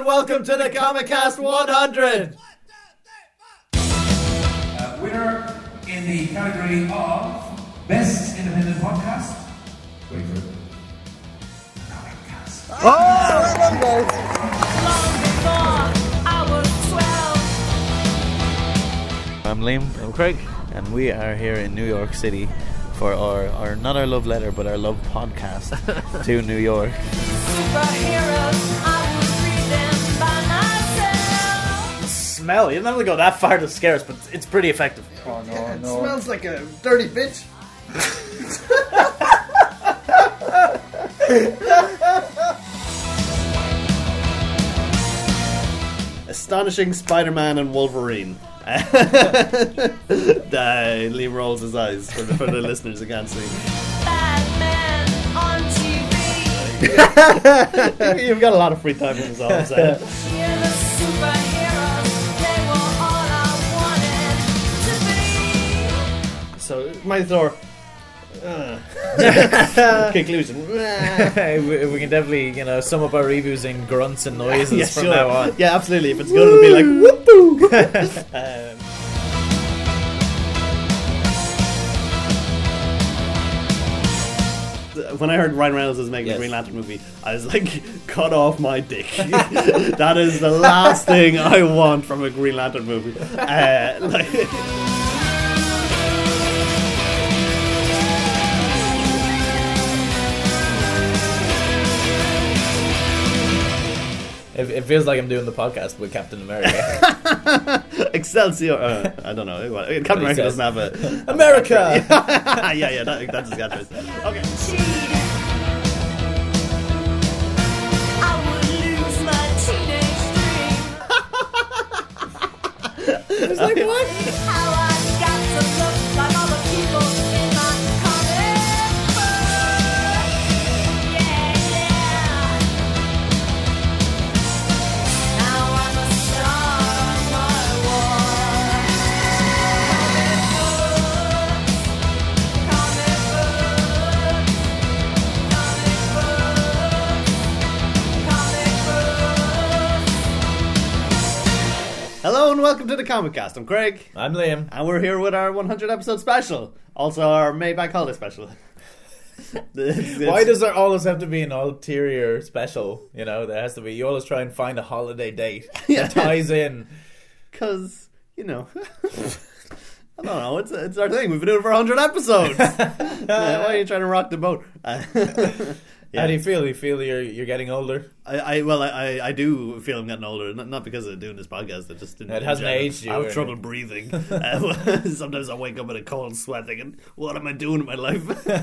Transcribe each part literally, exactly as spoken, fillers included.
welcome to the Comicast one hundred! Uh, winner in the category of Best Independent Podcast. Wait for it. Comicast. Oh, well done, guys. I'm Liam. I'm Craig. And we are here in New York City for our, our not our love letter, but our love podcast to New York. Smell. You don't have to go that far to scare us, but it's pretty effective. Oh no, Yeah, it no. smells like a dirty bitch. Astonishing Spider-Man and Wolverine. uh, Liam rolls his eyes for the, for the listeners who can't see. Batman on T V. You've got a lot of free time in this all I'm saying. You're the superheroes. They were all I wanted to be. So, my Thor. Uh. Conclusion. we, we can definitely, you know, sum up our reviews in grunts and noises Yeah, from sure. now on. Yeah, absolutely. If it's good, it'll be like whoop-boo. um, When I heard Ryan Reynolds was making Yes. a Green Lantern movie, I was like, cut off my dick. That is the last thing I want from a Green Lantern movie. Uh, like, It, it feels like I'm doing the podcast with Captain America. Excelsior. Uh, I don't know. Well, Captain What he America says. doesn't have a. America! yeah, yeah, that, that's his catchphrase. Okay. I would lose my teenage dream. It's like, what? How I got to look like all the people in my comic book. Yeah, yeah. Now I'm a star on my wall. Comic books, comic books, comic books, comic books. Hello and welcome to the Comicast. I'm Craig, I'm Liam. and we're here with our one hundred episode special, also our May Bank Holiday special. Why does there always have to be an ulterior special? You know, there has to be. You always try and find a holiday date that ties in. Because you know, I don't know. It's it's our thing. We've been doing it for one hundred episodes. Yeah, why are you trying to rock the boat? Uh, yeah. How do you feel? You feel you're you're getting older? I, I well, I, I do feel I'm getting older, not, not because of doing this podcast. I just didn't. It hasn't in general. aged you, I have or trouble anything. breathing. Uh, sometimes I wake up in a cold sweat, thinking, "What am I doing in my life?"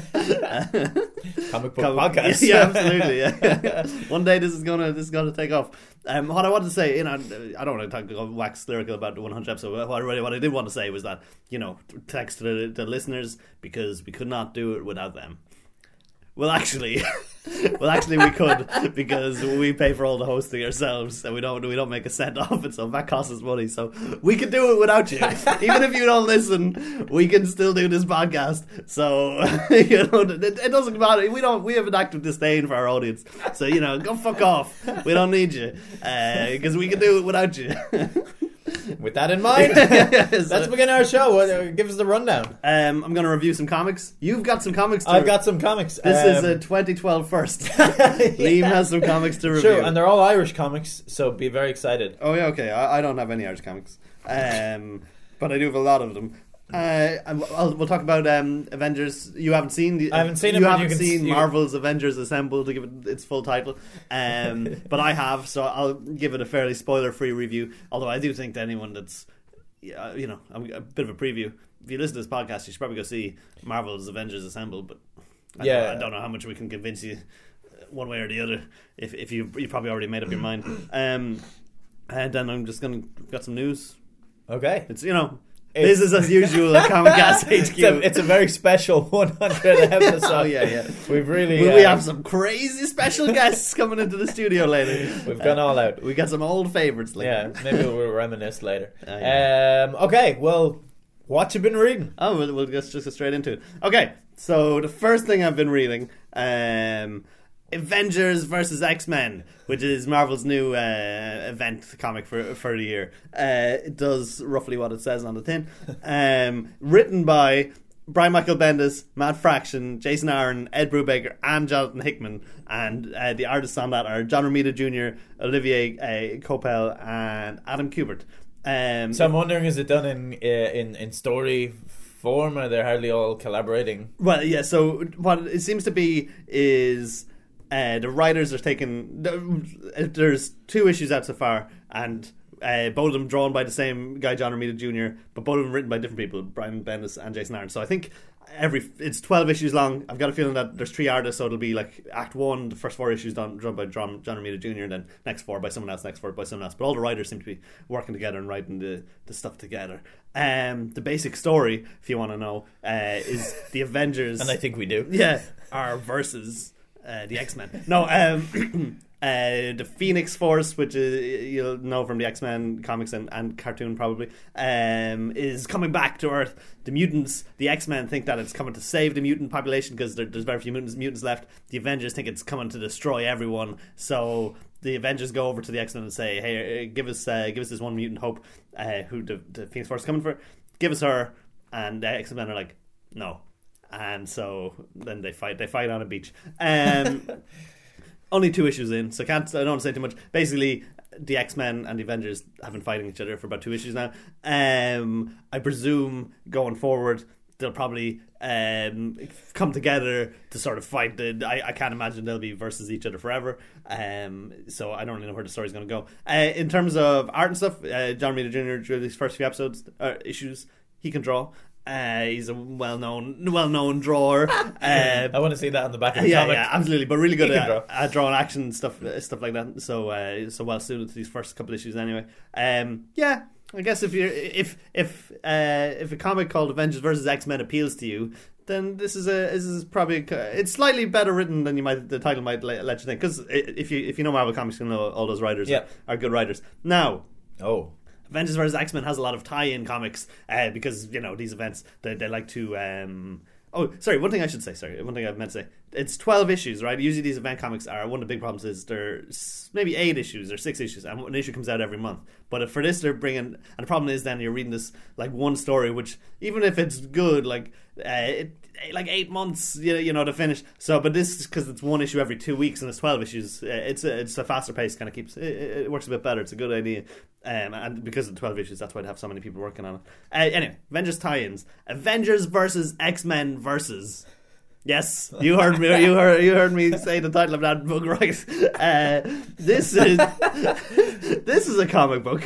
Comic book Come- podcast. Yeah, absolutely. Yeah. One day this is gonna this is gonna take off. Um, what I wanted to say, you know, I don't want to talk go wax lyrical about the one hundred episode. But what I really, what I did want to say was that, you know, thanks to the, the listeners, because we could not do it without them. Well, actually, well, actually, we could, because we pay for all the hosting ourselves, and we don't we don't make a cent off it, so that costs us money. So we could do it without you, even if you don't listen. We can still do this podcast. So you know, it, it doesn't matter. We don't. We have an active disdain for our audience. So you know, go fuck off. We don't need you because uh, we can do it without you. With that in mind, Yes. let's begin our show. Uh, Give us the rundown. Um, I'm going to review some comics. You've got some comics. To I've got some comics. This um, is a twenty twelve first. Liam has some comics to review. Sure, and they're all Irish comics, so be very excited. Oh yeah, okay. I, I don't have any Irish comics, um, but I do have a lot of them. Uh, I'll, I'll- we'll talk about um, Avengers. You haven't seen the. I haven't seen it, You but you haven't can seen s- you- Marvel's Avengers Assemble, to give it its full title. Um, but I have, so I'll give it a fairly spoiler-free review. Although I do think to anyone that's, yeah, you know, I'm a bit of a preview. If you listen to this podcast, you should probably go see Marvel's Avengers Assemble. But I Yeah. don't, I don't know how much we can convince you one way or the other. If if you you probably already made up your mind. Um, and then I'm just gonna got some news. Okay. It's, you know, It's- business as usual at Comicast H It's Q. a, it's a very special one hundred episode. Oh, yeah, yeah. We've really... we, uh, we have some crazy special guests coming into the studio later. We've gone all out. We got some old favourites. Like. Yeah, maybe we'll reminisce later. Oh, yeah. Um, okay, well, what you been reading? Oh, we'll, we'll just, just go straight into it. Okay, so the first thing I've been reading um, Avengers versus X-Men, which is Marvel's new uh, event comic for for the year. Uh, it does roughly what it says on the tin. Um, written by Brian Michael Bendis, Matt Fraction, Jason Aaron, Ed Brubaker, and Jonathan Hickman, and uh, the artists on that are John Romita Junior, Olivier uh, Coipel, and Adam Kubert. Um, So I'm wondering, is it done in uh, in in story form, or they're hardly all collaborating? Well, yeah. So what it seems to be is uh, the writers are taking. There's two issues out so far, and uh, both of them drawn by the same guy, John Romita Junior, but both of them written by different people, Brian Bendis and Jason Aaron. So I think every it's twelve issues long. I've got a feeling that there's three artists, so it'll be like Act One, the first four issues done drawn by John, John Romita Junior, and then next four by someone else, next four by someone else. But all the writers seem to be working together and writing the, the stuff together. Um, the basic story, if you want to know, uh, is the Avengers, And I think we do. yeah, are versus uh, the X-Men. No, um, uh, the Phoenix Force, which is, you'll know from the X-Men comics and, and cartoon probably, um, is coming back to Earth. The mutants, the X-Men think that it's coming to save the mutant population because there, there's very few mutants, mutants left. The Avengers think it's coming to destroy everyone. So the Avengers go over to the X-Men and say, "Hey, give us, uh, give us this one mutant Hope, uh, who the, the Phoenix Force is coming for. Give us her." And the X-Men are like, "No." And so then they fight. They fight on a beach. Um, only two issues in, so can't. I don't want to say too much. Basically, the X-Men and the Avengers have been fighting each other for about two issues now. Um, I presume going forward they'll probably um, come together to sort of fight. The, I, I can't imagine they'll be versus each other forever. Um, so I don't really know where the story's going to go. Uh, in terms of art and stuff, uh, John Romita Junior drew these first few episodes uh, issues. He can draw. Uh, he's a well-known, well-known drawer. Uh, I want to see that on the back of the yeah, comic. yeah, absolutely. But really good He can at, draw. at drawing action stuff, uh, stuff like that. So, uh, so well suited to these first couple issues, anyway. Um, yeah, I guess if you're if if uh, if a comic called Avengers versus X-Men appeals to you, then this is a this is probably it's slightly better written than you might the title might let, let you think. Because if you if you know Marvel comics, you know all those writers Yeah. are, are good writers. Now. Oh. Avengers versus X-Men has a lot of tie-in comics uh, because, you know, these events, they, they like to... Um... Oh, sorry, one thing I should say, sorry, one thing I meant to say. It's twelve issues, right? Usually these event comics are, one of the big problems is they're maybe eight issues or six issues, and an issue comes out every month. But for this, they're bringing... And the problem is then you're reading this, like, one story, which, even if it's good, like, uh, it, like eight months, you, you know, to finish. So, but this, because it's one issue every two weeks and it's twelve issues, uh, it's a, it's a faster pace, kind of keeps... It, it works a bit better. It's a good idea. Um, and because of the twelve issues, that's why they have so many people working on it. Uh, anyway, Avengers tie-ins. Avengers versus X-Men versus... Yes, you heard me. You heard you heard me say the title of that book right. Uh, this is this is a comic book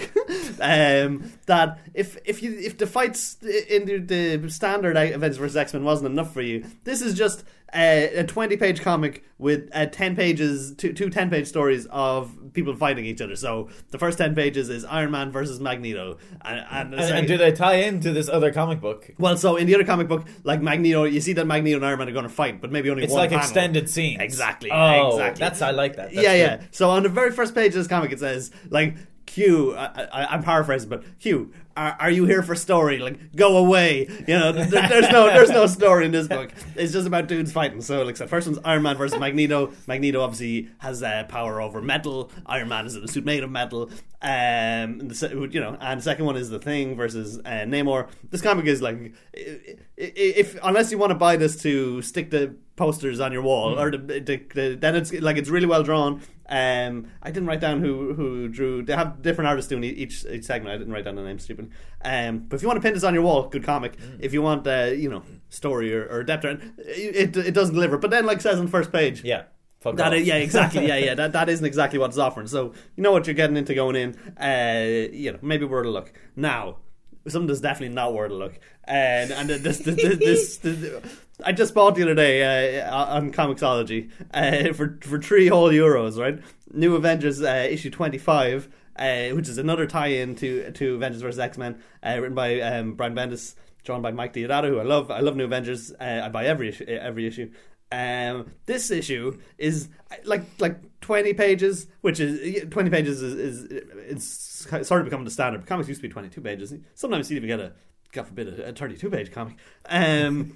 um, that if if you if the fights in the, the standard Avengers versus X-Men wasn't enough for you, this is just a, a twenty-page comic with uh, ten pages, two, two ten-page stories of people fighting each other. So the first ten pages is Iron Man versus Magneto, and, and, the And, second- and do they tie into this other comic book? well, so in the other comic book, like Magneto, you see that Magneto and Iron Man are going to fight, but maybe only It's one like panel. extended scenes. Exactly. Oh, exactly. that's I like that. That's yeah, yeah. good. So on the very first page of this comic, it says like, "Q, I, I, I'm paraphrasing, but Q, are, are you here for story? Like, go away." You know, there, there's no there's no story in this book. It's just about dudes fighting. So like, the first one's Iron Man versus Magneto. Magneto obviously has uh, power over metal. Iron Man is in a suit made of metal. Um, and the, se- you know, and the second one is the Thing versus uh, Namor. This comic is like, if, if unless you want to buy this to stick the posters on your wall, mm. or the, the, the, then it's like it's really well drawn. Um, I didn't write down who who drew. They have different artists doing each each segment. I didn't write down the name, stupid. Um, but if you want to pin this on your wall, good comic. Mm. If you want, uh, you know, story or, or depth, it, it it doesn't deliver. But then, like it says on the first page, Yeah. Fuck that off. is, yeah, exactly, yeah, yeah. That that isn't exactly what it's offering. So you know what you're getting into going in. Uh, you know, maybe worth a look. Now, something that's definitely not worth a look. And and this this, this, this, this I just bought the other day uh, on Comixology uh, for for three whole euros. Right, New Avengers uh, issue twenty-five, uh, which is another tie-in to to Avengers versus X-Men, uh, written by um, Brian Bendis, drawn by Mike Deodato, who I love. I love New Avengers. Uh, I buy every issue, every issue. Um, this issue is like like twenty pages, which is twenty pages is, is it's sort of becoming the standard. Comics used to be twenty-two pages. Sometimes you even get a, God forbid, a thirty-two page comic. Um,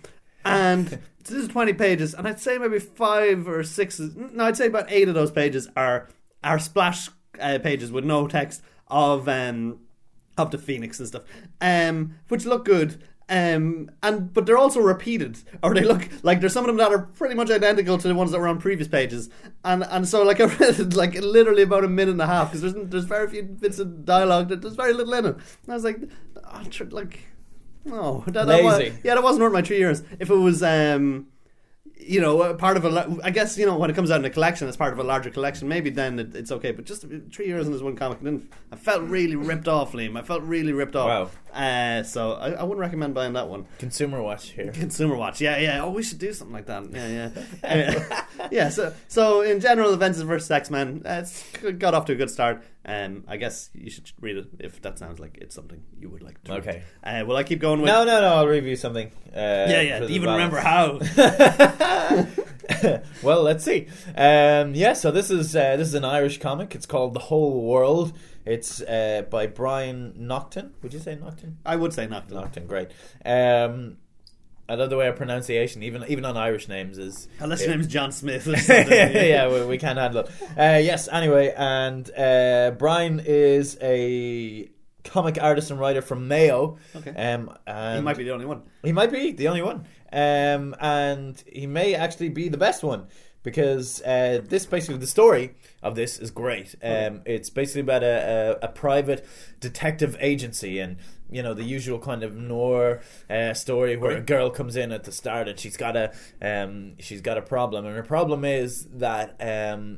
And this is twenty pages, and I'd say maybe five or six. No, I'd say about eight of those pages are are splash uh, pages with no text of um of the Phoenix and stuff, um, which look good. Um, and but they're also repeated, or they look like there's some of them that are pretty much identical to the ones that were on previous pages, and and so like I read it like literally about a minute and a half because there's there's very few bits of dialogue, that there's very little in it. And I was like, oh, tr- like, no, that, that was, Lazy. yeah, that wasn't worth my three years. If it was, um, you know, a part of a, la- I guess you know when it comes out in a collection as part of a larger collection, maybe then it, it's okay. But just three years in this one comic, then I felt really ripped off, Liam. I felt really ripped off. Wow. Uh, so I, I wouldn't recommend buying that one. Consumer Watch here. Consumer Watch, yeah, yeah. Oh, we should do something like that. Yeah, yeah, uh, yeah. So, so in general, Avengers versus X-Men, uh, it's got off to a good start. Um, I guess you should read it if that sounds like it's something you would like to. Okay. Read. Uh, will I keep going with? No, no, no. I'll review something. Uh, Yeah, yeah. for Do the you even balance. remember how? Well, let's see. Um, yeah, so this is uh, this is an Irish comic. It's called The Whole World. It's uh, by Brian Naughton. Would you say Naughton? I would say not. Naughton, great. Um, I love the way of pronunciation, even even on Irish names is. Unless it- your name is John Smith or something. yeah, we, we can't handle it. Uh, yes, anyway, and uh, Brian is a comic artist and writer from Mayo. Okay. Um, and He might be the only one. He might be the only one. Um, and he may actually be the best one because uh, this basically, the story of this is great. Um, it's basically about a, a, a private detective agency and, you know, the usual kind of noir uh, story where a girl comes in at the start and she's got a um, she's got a problem, and her problem is that um,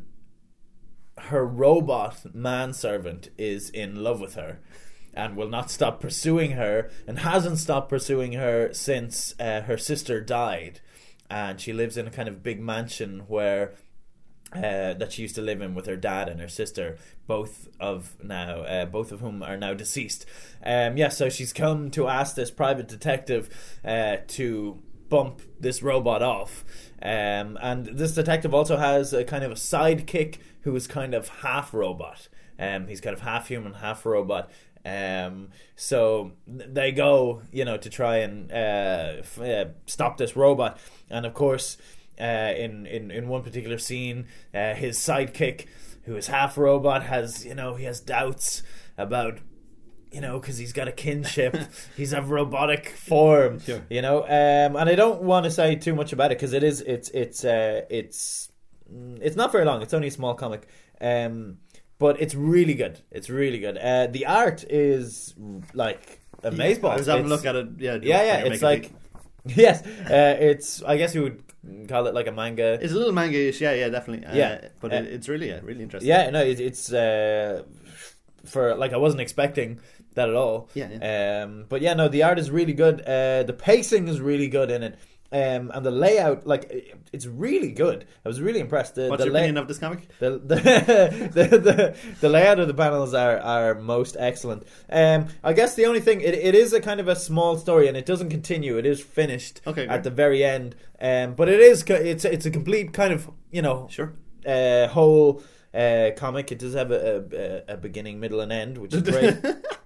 her robot manservant is in love with her and will not stop pursuing her and hasn't stopped pursuing her since uh, her sister died, and she lives in a kind of big mansion where uh, that she used to live in with her dad and her sister, both of now uh, both of whom are now deceased. Um, yeah, so she's come to ask this private detective uh, to bump this robot off, um, and this detective also has a kind of a sidekick who is kind of half robot. Um, he's kind of half human, half robot. Um, so they go, you know, to try and uh, f- uh, stop this robot, and of course, uh, in, in in one particular scene, uh, his sidekick, who is half robot, has you know he has doubts about. You know, because he's got a kinship, he's of robotic form. Sure. You know, um, and I don't want to say too much about it because it is, it's, it's, uh, it's, it's not very long. It's only a small comic, um, but it's really good. It's really good. Uh, the art is like amazing. I was having a It's- look at it. Yeah, Yeah, yeah. you're It's making like, yes, uh, it's. I guess you would call it like a manga. It's a little manga-ish, yeah, yeah, definitely. Uh, Yeah. but Uh, it, it's really, yeah, really interesting. Yeah, no, it, it's uh, for like I wasn't expecting that at all. Yeah, Um, but yeah, no, the art is really good. Uh, the pacing is really good in it. Um, and the layout, like, it- it's really good. I was really impressed. The, What's the your lay- opinion of this comic? the the, the the the layout of the panels are, are most excellent. Um, I guess the only thing it, it is a kind of a small story and it doesn't continue. It is finished Okay, at great. the very end. Um, but it is co- it's it's a complete kind of you know Sure. uh, whole uh, comic. It does have a, a, a beginning, middle, and end, which is great.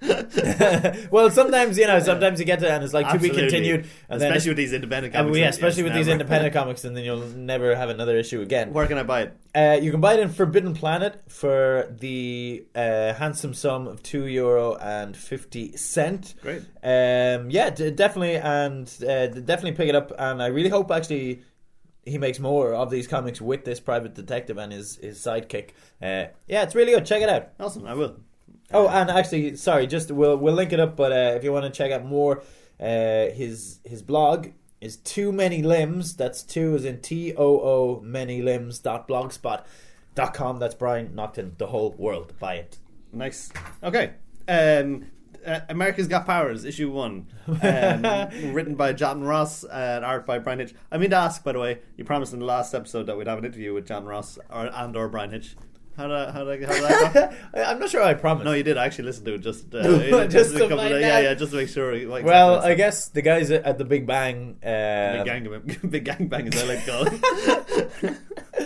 Well, sometimes you know, sometimes you get to and it's like Absolutely. to be continued, and then Especially with these independent and comics. yeah, yes, especially with these never. independent comics, and then you'll never have another issue again. Where can I buy it? Uh, you can buy it in Forbidden Planet for the uh, handsome sum of two euro and fifty cent. Great. Um, yeah, d- definitely, and uh, definitely pick it up. And I really hope actually he makes more of these comics with this private detective and his his sidekick. Uh, yeah, it's really good. Check it out. Awesome, I will. Oh, and actually, sorry, just we'll we'll link it up. But uh, if you want to check out more, uh, his his blog is Too Many Limbs. That's two as in T O O many limbs dot blogspot dot com. That's Brian Naughton. The Whole World. Buy it. Nice. Okay. Um, uh, America's Got Powers, issue one. Um, written by Jonathan Ross and art by Brian Hitch. I mean to ask, by the way, you promised in the last episode that we'd have an interview with Jonathan Ross or, and or Brian Hitch. How did I, how did I, how did I go? I'm not sure I promised. No, you did. I actually listened to it just, uh, Just just, to a couple find of, yeah, out. yeah, just to make sure. What Well, exactly I guess the guys at the Big Bang. Uh, Big gang, big gang bang, as I like to call it.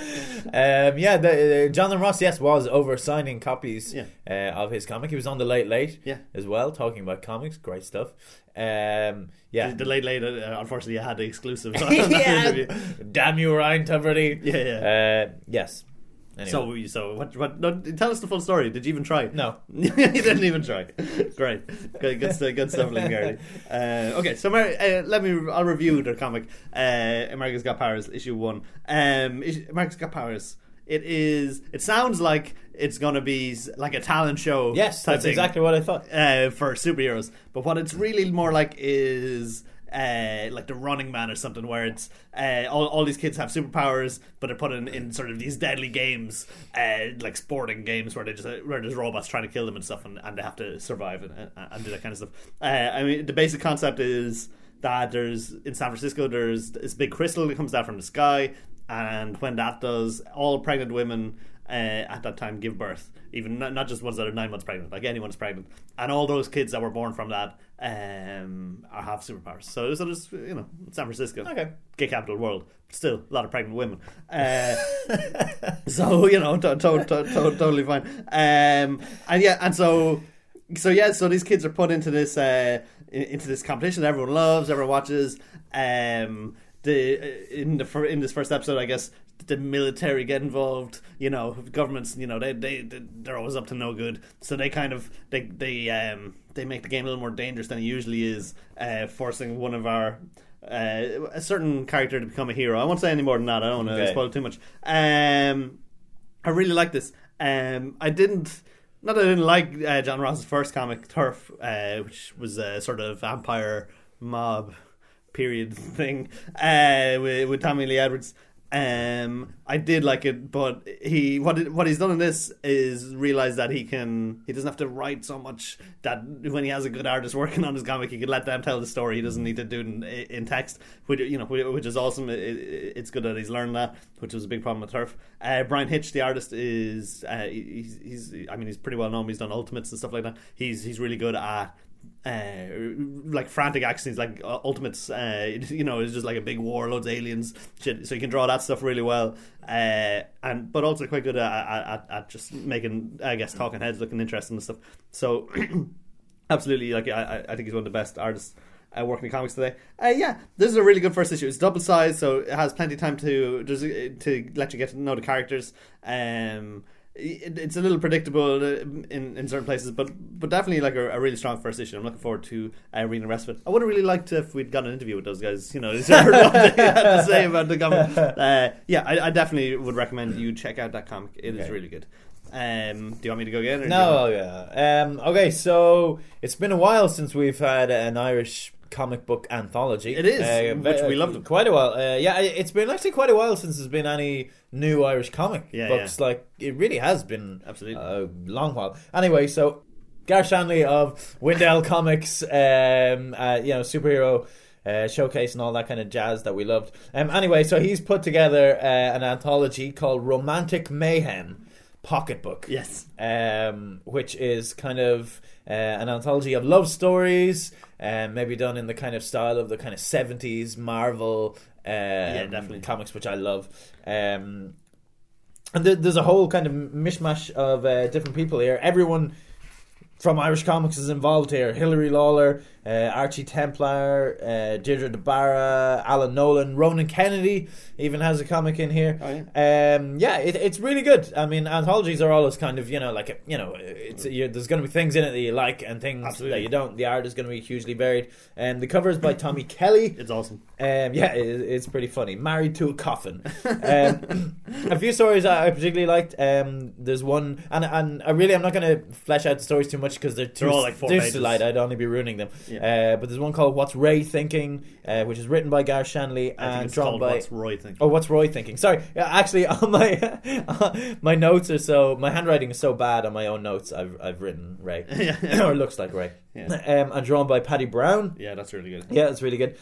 um, yeah, the, uh, Jonathan Ross, yes, was over signing copies Yeah. uh, of his comic. He was on the Late Late Yeah. as well, talking about comics. Great stuff. Um, yeah. The, the late late, uh, unfortunately, I had the exclusive. On that yeah. interview. Damn you, Ryan Tuberty. Yeah, yeah. Uh, yes. Anyway. So, we- so what? What? No, tell us the full story. Did you even try? No. you didn't even try. Great, good, good, stuff, good stuff, Liam Garrity. Uh, okay, so Amer- uh, let me. I'll review the comic. Uh, America's Got Powers, issue one. Um, issue, America's Got Powers. It is. It sounds like it's going to be like a talent show. Yes, type that's thing, exactly what I thought. uh, for superheroes. But what it's really more like is. Uh, like the Running Man or something, where it's uh, all, all these kids have superpowers, but they're put in, in sort of these deadly games, uh, like sporting games where they just where there's robots trying to kill them and stuff, and, and they have to survive and, and do that kind of stuff. Uh, I mean, the basic concept is that there's in San Francisco there's this big crystal that comes down from the sky, and when that does, all pregnant women uh, at that time give birth. Even not, not just ones that are nine months pregnant, like anyone's pregnant, and all those kids that were born from that um, are have superpowers. So, so there's you know San Francisco, Okay. gay capital of the world, but still a lot of pregnant women. Uh, so you know, to, to, to, to, totally fine. Um, and yeah, and so so yeah, so these kids are put into this uh, in- into this competition that everyone loves, everyone watches. Um, the in the fir- in this first episode, I guess. The military get involved, you know, governments, you know, they they they're always up to no good. So they kind of they they um they make the game a little more dangerous than it usually is, uh, forcing one of our uh, a certain character to become a hero. I won't say any more than that. I don't want to Okay. spoil too much. Um, I really like this. Um, I didn't. Not that I didn't like uh, John Ross's first comic, Turf, uh, which was a sort of vampire mob period thing uh, with, with Tommy Lee Edwards. Um, I did like it, but he what it, what he's done in this is realize that he can he doesn't have to write so much. That when he has a good artist working on his comic, he can let them tell the story. He doesn't need to do it in, in text, which you know, which is awesome. It, it, it's good that he's learned that, which was a big problem with Turf. Uh, Brian Hitch, the artist, is uh, he's, he's I mean he's pretty well known. He's done Ultimates and stuff like that. He's he's really good at. Uh, like frantic actions, like uh, Ultimates, uh, you know, it's just like a big war, loads of aliens, shit. So you can draw that stuff really well, uh, and but also quite good at, at, at just making, I guess, talking heads looking interesting and stuff. So absolutely, like I, I think he's one of the best artists uh, working in comics today. Uh, yeah, this is a really good first issue. It's double sized, so it has plenty of time to just to let you get to know the characters. Um, it, it's a little predictable in, in certain places, but but definitely like a, a really strong first issue. I'm looking forward to uh, reading the rest of it. I would have really liked if we'd got an interview with those guys. You know, is there what they had to say about the comic? Uh, yeah, I, I definitely would recommend you check out that comic. It is Okay. really good. Um, do you want me to go again? Or do you No, want- yeah. Um, okay, so it's been a while since we've had an Irish comic book anthology. It is, Uh, which ve- we loved. Quite a while. Uh, yeah, it- it's been actually quite a while since there's been any new Irish comic Yeah, books. yeah. Like, it really has been Absolutely. a long while. Anyway, so Gar Shanley of Windell Comics, um, uh, you know, superhero uh, showcase and all that kind of jazz that we loved. Um, anyway, so he's put together uh, an anthology called Romantic Mayhem Pocketbook. Yes. Um, which is kind of uh, an anthology of love stories, um, maybe done in the kind of style of the kind of seventies Marvel um, definitely. comics, which I love. Um, and th- there's a whole kind of mishmash of uh, different people here. Everyone from Irish comics is involved here. Hilary Lawler, uh, Archie Templar, uh, Deirdre DeBarra, Alan Nolan, Ronan Kennedy even has a comic in here. Oh, yeah. Um, yeah, it, it's really good. I mean, anthologies are always kind of, you know, like, a, you know, it's you there's going to be things in it that you like and things Absolutely. that you don't. The art is going to be hugely varied. And um, the cover is by Tommy Kelly. It's awesome. Um, yeah, it, it's pretty funny. Married to a Coffin. Um, a few stories I particularly liked. Um, there's one, and and I really I'm not going to flesh out the stories too much because they're too, They're all like four they're pages. too light. I'd only be ruining them. Yeah. Uh, but there's one called What's Ray Thinking, uh, which is written by Gar Shanley I think and it's drawn called by. What's Roy Thinking. Oh, what's Roy thinking? Sorry, yeah, actually, on my my notes are so my handwriting is so bad on my own notes. I've I've written Ray, Yeah. or looks like Ray. Yeah. Um, and drawn by Paddy Brown. Yeah, that's really good. Yeah, it's really good.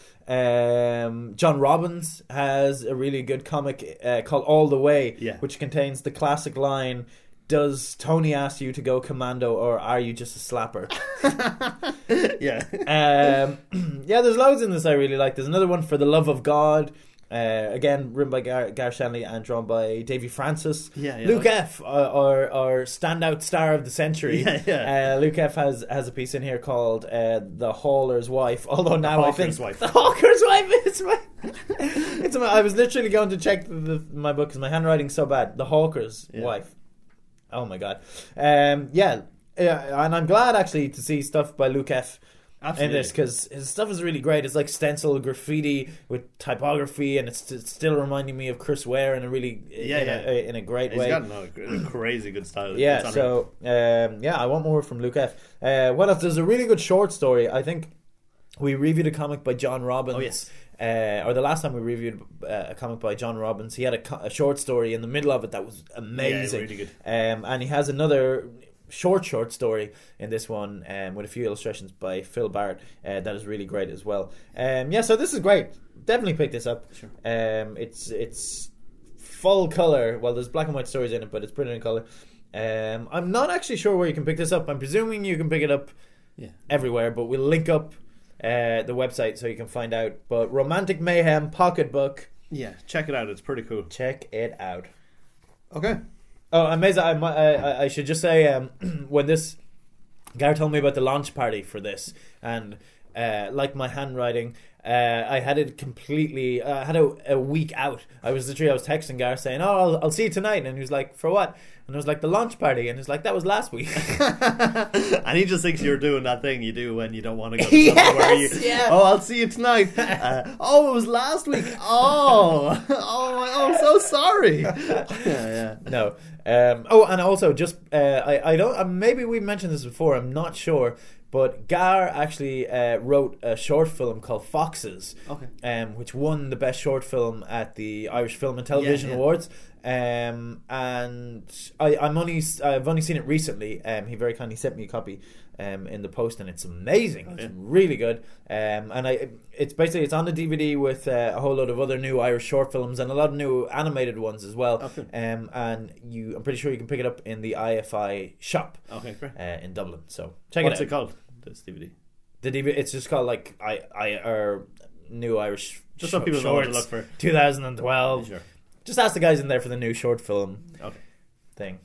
Um, John Robbins has a really good comic uh, called All the Way, Yeah. which contains the classic line, "Does Tony ask you to go commando, or are you just a slapper?" Yeah. um, yeah, there's loads in this I really like. There's another one, For the Love of God, Uh, again, written by Gar- Gareth Shanley and drawn by Davy Francis. Yeah, yeah. Luke F, uh, our our standout star of the century. Yeah, yeah. Uh, Luke F has has a piece in here called uh, "The Hauler's Wife." Although now I think Hawker's Wife. the Hawker's Wife is my. It's my. I was literally going to check the, the, my book because my handwriting's so bad. The Hawker's Yeah. Wife. Oh my god. Um, yeah, yeah, and I'm glad actually to see stuff by Luke F. Absolutely. in this because his stuff is really great. It's like stencil graffiti with typography, and it's, it's still reminding me of Chris Ware in a really Yeah, in, yeah. A, in a great He's way. got no, a crazy good style. Yeah, It's unreal. so um, yeah, I want more from Luke F. Uh, what else? There's a really good short story. I think we reviewed a comic by John Robbins. Oh, yes. Uh, or the last time we reviewed uh, a comic by John Robbins, he had a, co- a short story in the middle of it that was amazing. Yeah, really good. Um, and he has another short, short story in this one um, with a few illustrations by Phil Barrett uh, that is really great as well. Um, yeah, so this is great. Definitely pick this up. Sure. Um, it's it's full color. Well, there's black and white stories in it, but it's printed in color. Um, I'm not actually sure where you can pick this up. I'm presuming you can pick it up Yeah. everywhere, but we'll link up uh, the website so you can find out. But Romantic Mayhem Pocketbook, Yeah, check it out. It's pretty cool. check it out. Okay. Oh, amazing! I, mi- I, I should just say um, when this Gar told me about the launch party for this, and uh, like my handwriting, uh, I had it completely. I uh, had a, a week out. I was literally I was texting Gar saying, "Oh, I'll, I'll see you tonight," and he was like, "For what?" And I was like, "The launch party," and he's like, "That was last week." And he just thinks you're doing that thing you do when you don't want to go to Yes, somewhere where you, yeah. oh, I'll see you tonight. Uh, oh, it was last week. Oh, oh, my, oh, I'm so sorry. Yeah, yeah. No. Um, oh, and also, just uh, I I don't uh, maybe we mentioned this before. I'm not sure, but Gar actually uh, wrote a short film called Foxes, Okay. um, which won the best short film at the Irish Film and Television Yeah, yeah. Awards. Um, and I I'm only I've only seen it recently. Um, he very kindly sent me a copy. Um, in the post, and it's amazing. Oh, it's yeah. really good. Um, and I, it's basically it's on the D V D with uh, a whole load of other new Irish short films and a lot of new animated ones as well. Okay. Um, and you, I'm pretty sure you can pick it up in the I F I shop Okay, great. uh, in Dublin. So check What's it it out. called? This D V D. The D V D, it's just called like I, I or new Irish. Just so sh- people know what to shorts, look for. twenty twelve. Sure. Just ask the guys in there for the new short film Okay. thing.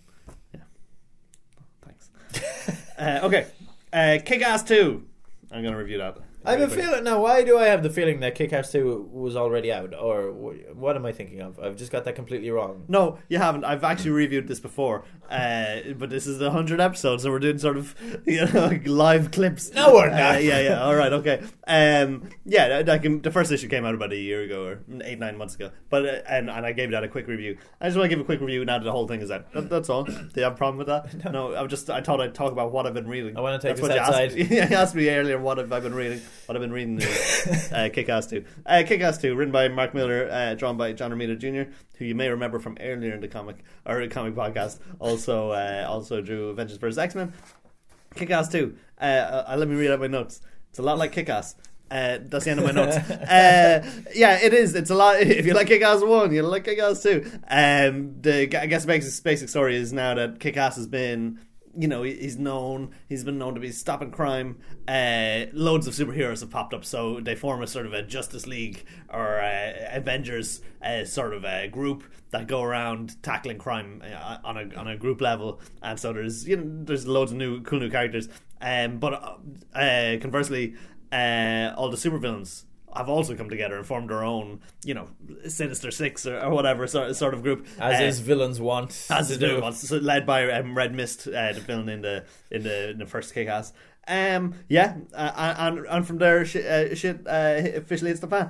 Thanks. uh, okay. Uh, Kick-Ass two. I'm going to review that. I have a Really quick. feeling now. Why do I have the feeling that Kick-Ass two was already out, or wh- what am I thinking of? I've just got that completely wrong. No, you haven't. I've actually reviewed this before, uh, but this is the hundred episode, so we're doing sort of you know like live clips. No, we're Uh, not. yeah, yeah. All right, okay. Um, yeah, I can, the first issue came out about a year ago or eight, nine months ago, but uh, and and I gave that a quick review. I just want to give a quick review now that the whole thing is out. That, that's all. Do you have a problem with that? No, I just I thought I'd talk about what I've been reading. I wanna take That's this what you outside. asked me. You asked me earlier what have I been reading. What I've been reading. Is, uh, Kick-Ass two. Uh, Kick-Ass two, written by Mark Miller, uh, drawn by John Romita Junior, who you may remember from earlier in the comic or a comic podcast. Also, uh, also drew Avengers versus X-Men. Kick-Ass two. Uh, uh, let me read out my notes. It's a lot like Kick-Ass. Uh, that's the end of my notes. Uh, yeah, it is. It's a lot. If you like Kick-Ass one, you like Kick-Ass two. Um, the I guess the basic, basic story is now that Kick-Ass has been. You know, he's known, he's been known to be stopping crime. Uh, loads of superheroes have popped up, so they form a sort of a Justice League or uh, Avengers uh, sort of a group that go around tackling crime uh, on a on a group level. And so there's you know there's loads of new cool new characters. Um, but uh, conversely, uh, all the supervillains have also come together and formed their own, you know, Sinister Six or, or whatever sort, sort of group. As Uh, is villains want as to is do. do. So led by um, Red Mist, uh, the villain in the in the in the first Kick-Ass. Um, yeah, uh, and and from there, shit, uh, shit uh, officially hits the fan.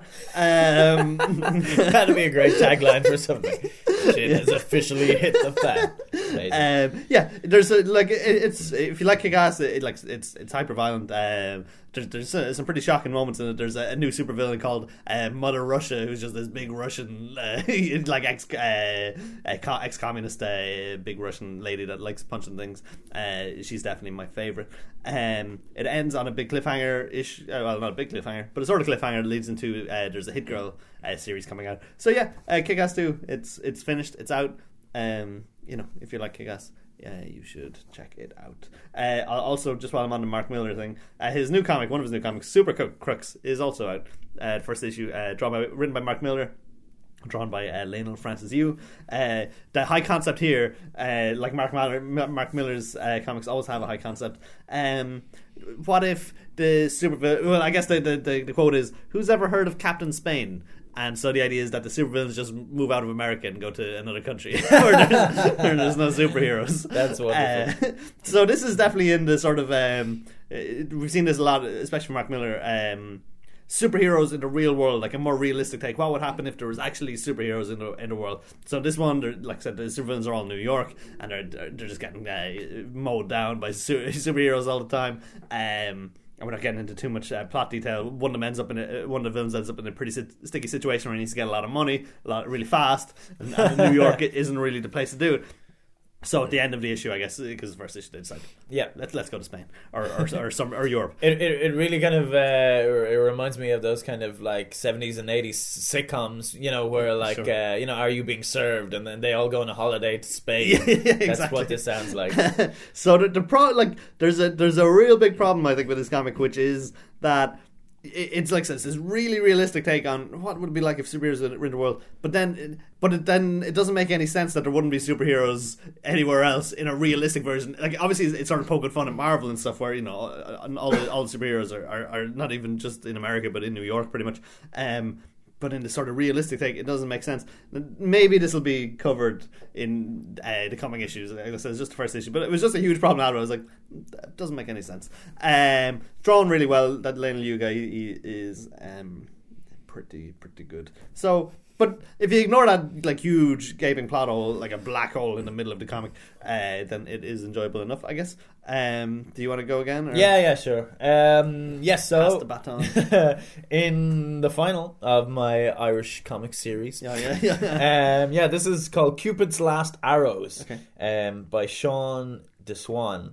Um, That'd be a great tagline for something. Shit has officially hit the fan. Amazing. Um, yeah, there's a, like it, it's if you like Kick-Ass, it, it like it's it's hyper violent. Um, there's there's uh, some pretty shocking moments in it. There's a, a new supervillain called uh, Mother Russia, who's just this big Russian, uh, like ex uh, ex communist, uh, big Russian lady that likes punching things. Uh, she's definitely my favorite. Um, it ends on a big cliffhanger ish. Uh, well, not a big cliffhanger, but a sort of cliffhanger that leads into uh, there's a Hit Girl uh, series coming out. So yeah, uh, Kick-Ass two. It's it's finished. It's out. Um, you know, if you like Kick-Ass, yeah, you should check it out. Uh, also, just while I'm on the Mark Miller thing, uh, his new comic, one of his new comics, Super Crooks, is also out. Uh, first issue, uh, drawn by, written by Mark Miller, drawn by uh, Lionel Francis Yu. Uh, the high concept here, uh, like Mark Miller, Mark Miller's uh, comics always have a high concept. Um, what if the super? Well, I guess the, the the the quote is, "Who's ever heard of Captain Spain?" And so the idea is that the supervillains just move out of America and go to another country where, there's, where there's no superheroes. That's wonderful. Uh, so this is definitely in the sort of um, uh, we've seen this a lot, especially from Mark Miller. Um, superheroes in the real world, like a more realistic take. What would happen if there was actually superheroes in the in the world? So this one, they're- like I said, the supervillains are all in New York, and they're they're just getting uh, mowed down by su- superheroes all the time. Um, and we're not getting into too much uh, plot detail. One of them ends up in a, one of the villains ends up in a pretty sit- sticky situation where he needs to get a lot of money, a lot really fast, and, and New York isn't really the place to do it. So at the end of the issue, I guess, because the first issue they decide, Yeah. let's let's go to Spain or or or, some, or Europe. It, it it really kind of uh, it reminds me of those kind of like seventies and eighties sitcoms, you know, where like Sure. uh, you know, are you being served, and then they all go on a holiday to Spain. Yeah, yeah, That's exactly. what this sounds like. So the, the pro like there's a there's a real big problem I think with this comic, which is that it, it's like this this really realistic take on what would it be like if superheroes were in the world, but then but it, then it doesn't make any sense that there wouldn't be superheroes anywhere else in a realistic version. Like obviously it's sort of poking fun at Marvel and stuff, where you know all the, all the superheroes are, are, are not even just in America but in New York pretty much. Um, But in the sort of realistic take, it doesn't make sense. Maybe this will be covered in uh, the coming issues. Like I said, it's just the first issue, but it was just a huge problem. I was like, that doesn't make any sense. Um, drawn really well. That Lionel Yu guy he, he is um, pretty pretty good. So, but if you ignore that like huge gaping plot hole, like a black hole in the middle of the comic, uh, then it is enjoyable enough, I guess. Um, do you want to go again? Or Yeah, yeah, sure. Um, yes, pass so the baton. in the final of my Irish comic series, Yeah, yeah, yeah. um, yeah, this is called Cupid's Last Arrows, Okay. um, by Sean DeSwan,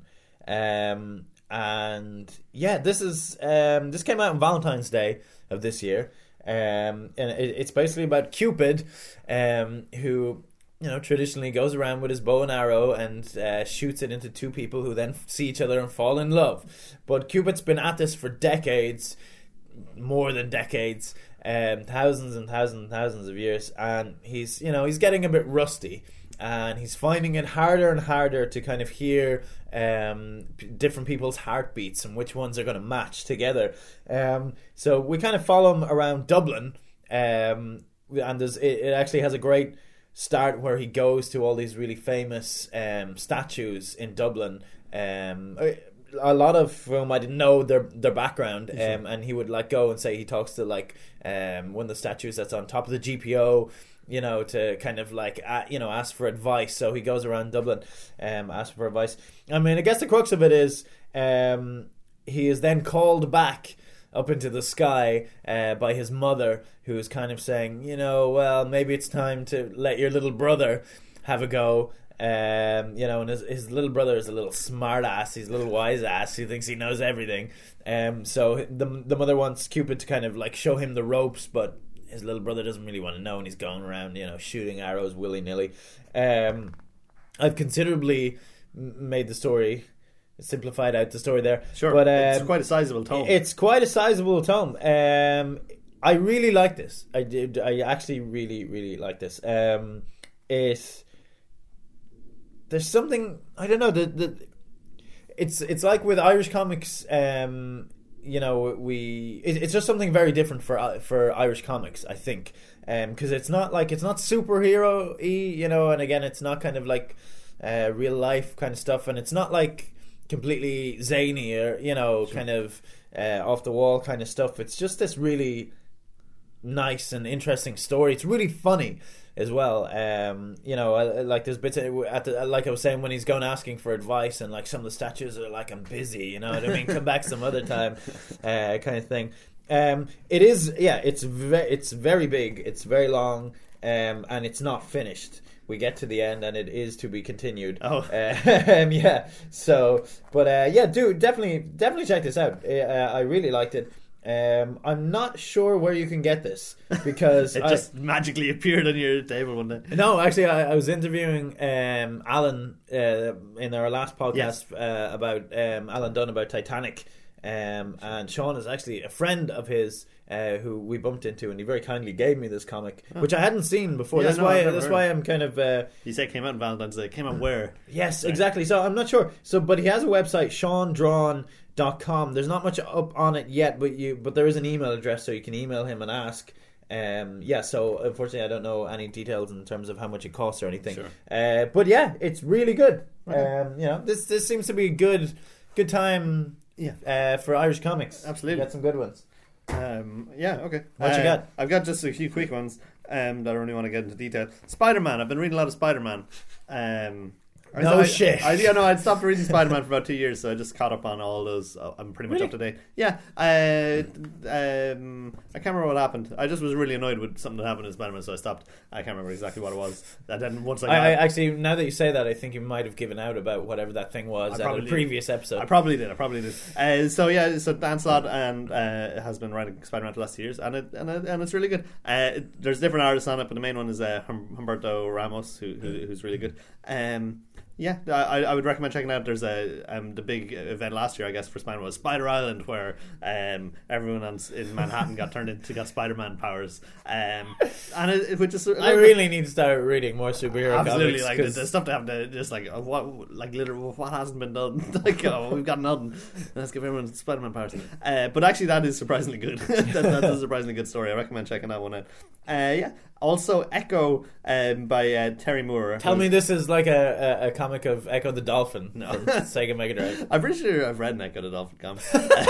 um, and yeah, this is um, this came out on Valentine's Day of this year, um, and it, it's basically about Cupid, um, who you know traditionally goes around with his bow and arrow and uh, shoots it into two people who then see each other and fall in love. But Cupid's been at this for decades, more than decades, um, thousands and thousands and thousands of years, and he's you know he's getting a bit rusty, and he's finding it harder and harder to kind of hear um, p- different people's heartbeats and which ones are going to match together. Um, so we kind of follow him around Dublin, um, and there's, it, it actually has a great start where he goes to all these really famous um, statues in Dublin. Um, a lot of whom I didn't know their their background, um, and he would like go and say he talks to like um, one of the statues that's on top of the G P O, you know, to kind of like uh, you know ask for advice. So he goes around Dublin, um, asking for advice. I mean, I guess the crux of it is um, he is then called back up into the sky uh, by his mother, who is kind of saying, you know, well, maybe it's time to let your little brother have a go. Um, you know, and his, his little brother is a little smart ass. He's a little wise ass. He thinks he knows everything. Um, so the the mother wants Cupid to kind of like show him the ropes, but his little brother doesn't really want to know, and he's going around, you know, shooting arrows willy nilly. Um, I've considerably m- made the story, simplified out the story there. Sure, but um, it's quite a sizable tome. It's quite a sizable tome. Um, I really like this. I did. I actually really, really like this. Um, it. There's something I don't know. The the. It's it's like with Irish comics. Um, you know, we it, it's just something very different for uh, for Irish comics, I think. Um, because it's not like it's not superhero-y, you know, and again, it's not kind of like uh, real life kind of stuff, and it's not like completely zany or you know kind of uh, off the wall kind of stuff. It's just this really nice and interesting story. It's really funny as well. Um, you know, I- I- like there's bits at the, like I was saying when he's going asking for advice, and like some of the statues are like, I'm busy, you know what I mean? Come back some other time, uh, kind of thing. Um, it is, yeah, it's ve- it's very big, it's very long, um, and it's not finished. We get to the end, and it is to be continued. Oh. Uh, um, yeah. So, but uh, yeah, dude, definitely, definitely check this out. Uh, I really liked it. Um, I'm not sure where you can get this because it I, just magically appeared on your table one day. no, actually, I, I was interviewing um, Alan uh, in our last podcast Yes. uh, about um, Alan Dunn about Titanic. Um, and Sean is actually a friend of his uh, who we bumped into, and he very kindly gave me this comic, which I hadn't seen before. Yeah, that's no, why. I've never That's heard why of it. I'm kind of. Uh, You say it came out on Valentine's Day. It came out where? Yes, exactly. So I'm not sure. So, but he has a website, sean drawn dot com. There's not much up on it yet, but you, but there is an email address, so you can email him and ask. Um, yeah. So unfortunately, I don't know any details in terms of how much it costs or anything. Sure. Uh, but yeah, it's really good. Um, you know, this this seems to be a good good time. Yeah. Uh, for Irish comics. Absolutely. You got some good ones. Um, yeah, okay. What you Uh, got? I've got just a few quick ones um, that I only want to get into detail. Spider-Man. I've been reading a lot of Spider-Man. Um, I- No I, shit. I, you know, I'd stopped reading Spider-Man for about two years, so I just caught up on all those. Uh, I'm pretty much Really? up to date. Yeah. Uh, um, I can't remember what happened. I just was really annoyed with something that happened in Spider-Man, so I stopped. I can't remember exactly what it was. And then once I got I, I actually, now that you say that, I think you might have given out about whatever that thing was I at a probably- previous episode. I probably did. I probably did. Uh, so yeah, so Dan Slott and uh, has been writing Spider-Man for the last years, and it and, it, and it's really good. Uh, it- there's different artists on it, but the main one is uh, Hum- Humberto Ramos, who, who who's really good. Um, yeah, I, I would recommend checking out. There's a um, the big event last year, I guess, for Spider-Man was Spider Island, where um, everyone on, in Manhattan got turned into got Spider-Man powers, um, and it, it which is I really need to start reading more superhero absolutely comics. like the, 'cause- the stuff to have to just like uh, what like literally what hasn't been done. Like oh, we've got nothing. Let's give everyone Spider-Man powers. Uh, but actually, that is surprisingly good. that, that's a surprisingly good story. I recommend checking that one out. Uh, yeah. Also, Echo um, by uh, Terry Moore. Tell who- me this is like a, a, a comic of Echo the Dolphin No. from Sega Mega Drive. I'm pretty sure I've read an Echo the Dolphin comic.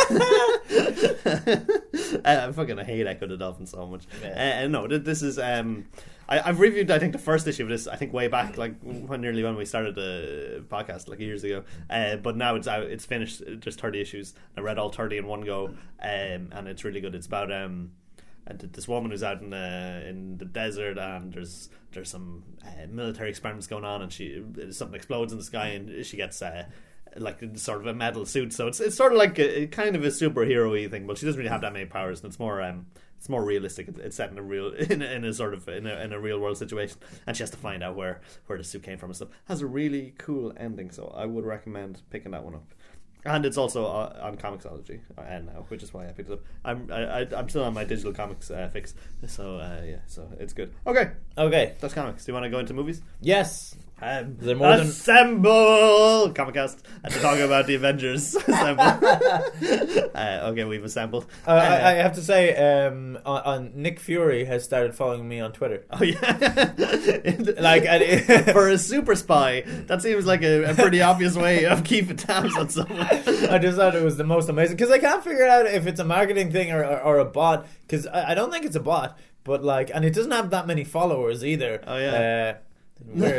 I fucking hate Echo the Dolphin so much. Yeah. Uh, no, th- this is. Um, I, I've reviewed, I think, the first issue of this. I think way back, like when nearly when we started the podcast, like years ago. Uh, but now it's out. It's finished. Just thirty issues. I read all thirty in one go, um, and it's really good. It's about um, and th- this woman who's out in the in the desert, and there's there's some uh, military experiments going on, and she something explodes in the sky, and she gets. Uh, like sort of a metal suit, so it's it's sort of like a, kind of a superhero-y thing, but she doesn't really have that many powers, and it's more um it's more realistic. It's, it's set in a real in a, in a sort of in a, in a real world situation, and she has to find out where where the suit came from and stuff. Has a really cool ending, so I would recommend picking that one up. And it's also uh, on Comixology uh, now, which is why I picked it up. I'm I, I, I'm still on my digital comics uh, fix, so uh, yeah, so it's good. Okay, Okay. that's comics. Do you want to go into movies? Yes. Um, Is there more than- assemble Comicast and to talk about the Avengers. Assemble. uh, okay, we've assembled. Uh, I, I have to say, um, on, on Nick Fury has started following me on Twitter. Oh yeah, Like, and- for a super spy, that seems like a, a pretty obvious way of keeping tabs on someone. I just thought it was the most amazing because I can't figure out if it's a marketing thing or, or, or a bot because I, I don't think it's a bot, but like, and it doesn't have that many followers either. Oh, yeah. Uh, weird.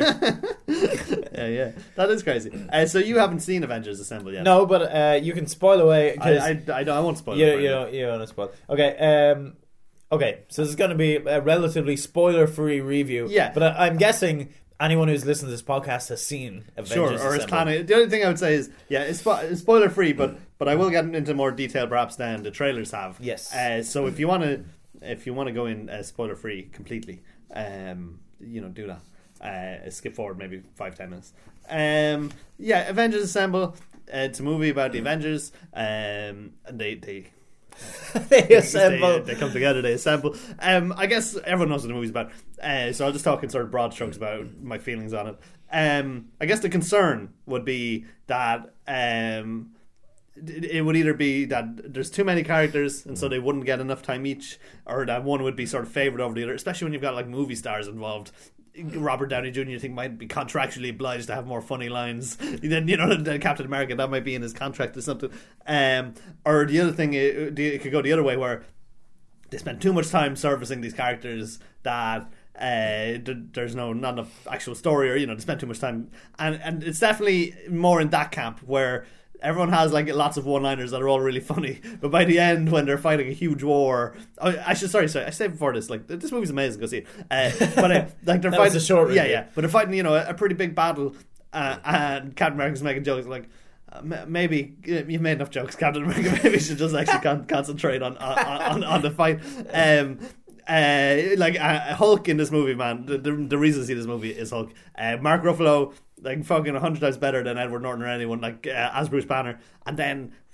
yeah, yeah, that is crazy. Uh, so you haven't seen Avengers Assemble yet? No, but uh, you can spoil away. 'cause I, I, I, don't- I won't spoil you, it. for you don't, you don't want to spoil. Okay, um, okay. So this is going to be a relatively spoiler-free review. Yeah. but I, I'm guessing anyone who's listened to this podcast has seen Avengers Sure, or is Assemble. planning. The only thing I would say is, yeah, it's, spo- it's spoiler free, but but I will get into more detail perhaps than the trailers have. Yes. Uh, so if you want to, if you want to go in uh, spoiler free completely, um, you know, do that. Uh, skip forward maybe five ten minutes. Um, yeah, Avengers Assemble. Uh, it's a movie about the Avengers. Um, and they they. They assemble. They, they come together, they assemble. Um, I guess everyone knows what the movie's about. Uh, so I'll just talk in sort of broad strokes about my feelings on it. Um, I guess the concern would be that um, it, it would either be that there's too many characters and so they wouldn't get enough time each, or that one would be sort of favoured over the other, especially when you've got like movie stars involved. Robert Downey Junior I think might be contractually obliged to have more funny lines than, you know, than Captain America. That might be in his contract or something. Um, or the other thing, it, it could go the other way where they spend too much time servicing these characters that uh, there's no not enough actual story, or you know, they spend too much time, and and it's definitely more in that camp where everyone has like lots of one-liners that are all really funny, but by the end, when they're fighting a huge war, oh, I should sorry, sorry, I said before this, like this movie's amazing, go see it. Uh, but uh, like they're That fighting, was a short yeah, review. yeah, but they're fighting, you know, a, a pretty big battle, uh, and Captain America's making jokes like, uh, m- maybe uh, you've made enough jokes, Captain America. Maybe you should just actually con- concentrate on on, on on the fight. Um, uh, like uh, Hulk in this movie, man. The, the, the reason to see this movie is Hulk. Uh, Mark Ruffalo, like fucking a hundred times better than Edward Norton or anyone, like uh, as Bruce Banner. And then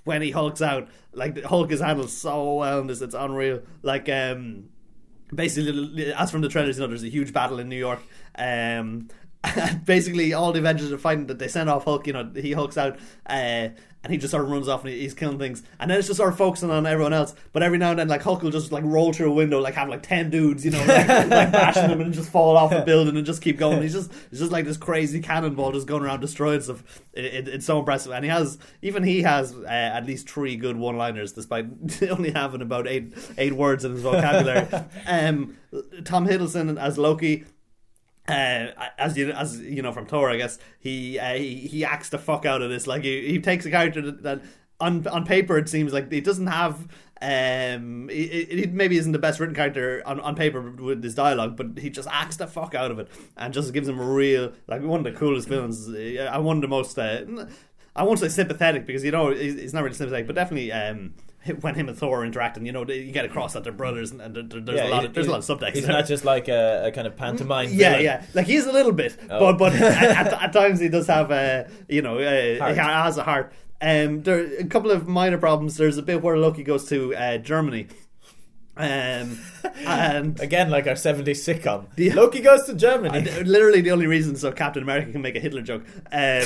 when he hulks out, like Hulk is handled so well in this, it's unreal. Like um, basically, as from the trailers, you know, there's a huge battle in New York. Um, basically, all the Avengers are fighting. That they send off Hulk. You know, he hulks out. Uh, And he just sort of runs off and he's killing things. And then it's just sort of focusing on everyone else. But every now and then, like, Hulk will just, like, roll through a window, like, have, like, ten dudes, you know, like, like bashing him and just fall off a building and just keep going. He's just, it's just like this crazy cannonball just going around destroying stuff. It, it, it's so impressive. And he has, even he has uh, at least three good one-liners, despite only having about eight eight words in his vocabulary. um, Tom Hiddleston as Loki. Uh, as you as you know from Thor, I guess he uh, he, he acts the fuck out of this. Like he, he takes a character that, that on on paper it seems like he doesn't have. Um, it, it maybe isn't the best written character on, on paper with his dialogue, but he just acts the fuck out of it and just gives him a real, like, one of the coolest villains. Uh, one of the most. Uh, I won't say sympathetic because you know he's, he's not really sympathetic, but definitely. Um, when him and Thor are interacting, you know, you get across that they're brothers, and, and there's yeah, a lot of there's a lot of subtext. He's there. not just like a, a kind of pantomime. Yeah, villain. yeah, like he's a little bit, Oh. but but at, at, at times he does have a, you know, uh, Heart. he has a heart. Um, there are a couple of minor problems. There's a bit where Loki goes to uh, Germany. Um, and Again, like our seventies sitcom. Yeah. Loki goes to Germany. and literally the only reason so Captain America can make a Hitler joke. Um,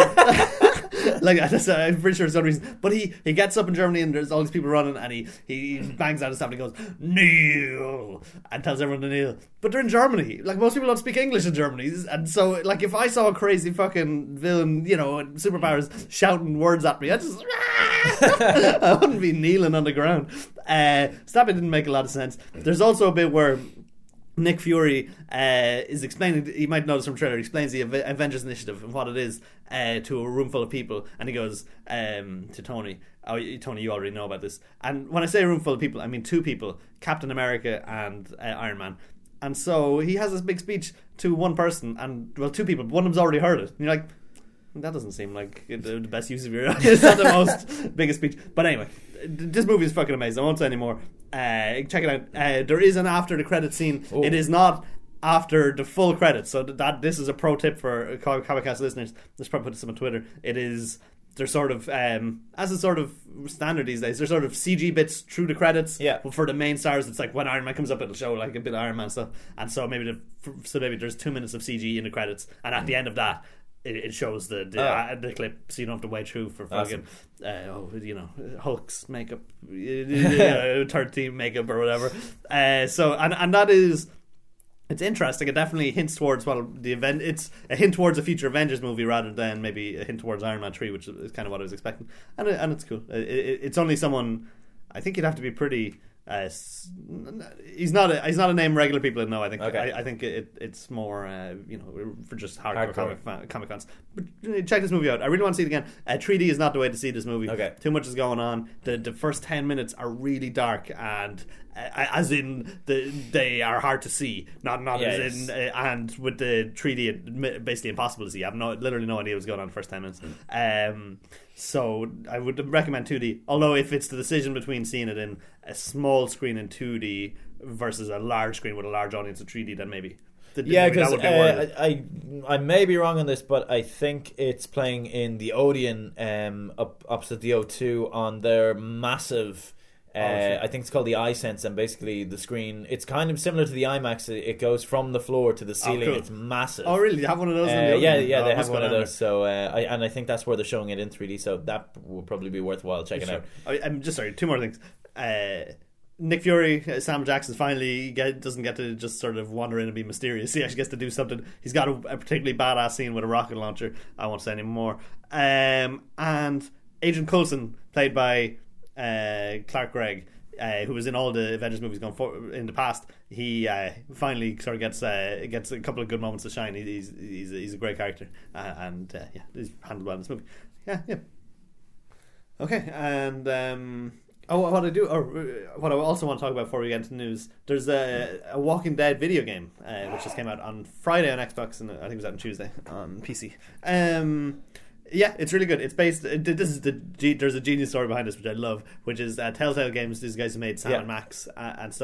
but like that's, uh, I'm pretty sure it's the only reason. But he, he gets up in Germany and there's all these people running and he, he bangs out his stuff and he goes kneel and tells everyone to kneel. But they're in Germany. Like most people don't speak English in Germany, and so like if I saw a crazy fucking villain, you know, with superpowers shouting words at me, I just I wouldn't be kneeling on the ground. Uh, so that bit didn't make a lot of sense. There's also a bit where Nick Fury uh, is explaining, you might notice from the trailer, he explains the Ave- Avengers Initiative and what it is uh, to a room full of people, and he goes um, to Tony, oh, Tony, you already know about this. And when I say a room full of people, I mean two people, Captain America and uh, Iron Man. And so he has this big speech to one person, and, well, two people, but one of them's already heard it. And you're like, that doesn't seem like the the best use of your... It's not the most biggest speech. But anyway, this movie is fucking amazing. I won't say any more. Uh, check it out. Uh, there is an after the credits scene. Ooh. It is not after the full credits. So that this is a pro tip for Comicast listeners. Let's probably put this on Twitter. It is... They're sort of, um, as a sort of standard these days, there's sort of C G bits through the credits. Yeah. But for the main stars, it's like when Iron Man comes up, it'll show like a bit of Iron Man stuff. And so maybe the, so maybe there's two minutes of C G in the credits, and at the end of that, it, it shows the the, Oh. uh, the clip, so you don't have to wait through for fucking, uh, oh, you know, Hulk's makeup, uh, third team makeup or whatever. Uh, so and and that is. It's interesting. It definitely hints towards, well, the event. It's a hint towards a future Avengers movie rather than maybe a hint towards Iron Man three, which is kind of what I was expecting. And it, and it's cool. It, it, it's only someone. I think you'd have to be pretty. Uh, he's not. A, he's not a name regular people would know. I think. Okay. I, I think it, it's more. Uh, you know, for just hardcore, Hardcore. comic fan, comic fans. But uh, check this movie out. I really want to see it again. Uh, three D is not the way to see this movie. Okay. Too much is going on. The the first ten minutes are really dark and. Uh, as in the, they are hard to see, not not Yeah, as in, uh, and with the three D, it, basically impossible to see. I have no, literally no idea what's going on in the first ten minutes. Um, so I would recommend two D. Although if it's the decision between seeing it in a small screen in two D versus a large screen with a large audience in three D, then maybe. The, Yeah, maybe because that would be worth uh, it. I I may be wrong on this, but I think it's playing in the Odeon um, up opposite the O two on their massive. Uh, Oh, shit. I think it's called the iSense, and basically the screen. It's kind of similar to the IMAX. It, it goes from the floor to the ceiling. cool. It's massive. Oh, really? You have one of those? Uh, in the yeah, Odeon? yeah, Oh, they I have must go one of down those. So, uh, I, and I think that's where they're showing it in three D. So that will probably be worthwhile checking Sure. out. I, I'm just sorry. Two more things. Uh, Nick Fury, uh, Sam Jackson finally get, doesn't get to just sort of wander in and be mysterious. He actually gets to do something. He's got a, a particularly badass scene with a rocket launcher. I won't say any more. Um, and Agent Coulson, played by uh, Clark Gregg. Uh, who was in all the Avengers movies going for, in the past? He uh, finally sort of gets uh, gets a couple of good moments to shine. He, he's he's he's a great character, uh, and uh, yeah, he's handled well in this movie. Yeah, yeah. Okay, and um, oh, what I do, or uh, what I also want to talk about before we get into the news, there's a, a Walking Dead video game uh, which just came out on Friday on Xbox, and I think it was out on Tuesday on P C. Um, Yeah, it's really good. It's based. This is the there's a genius story behind this, which I love, which is uh, Telltale Games. These guys who made Sam Yeah. and Max uh, and stuff.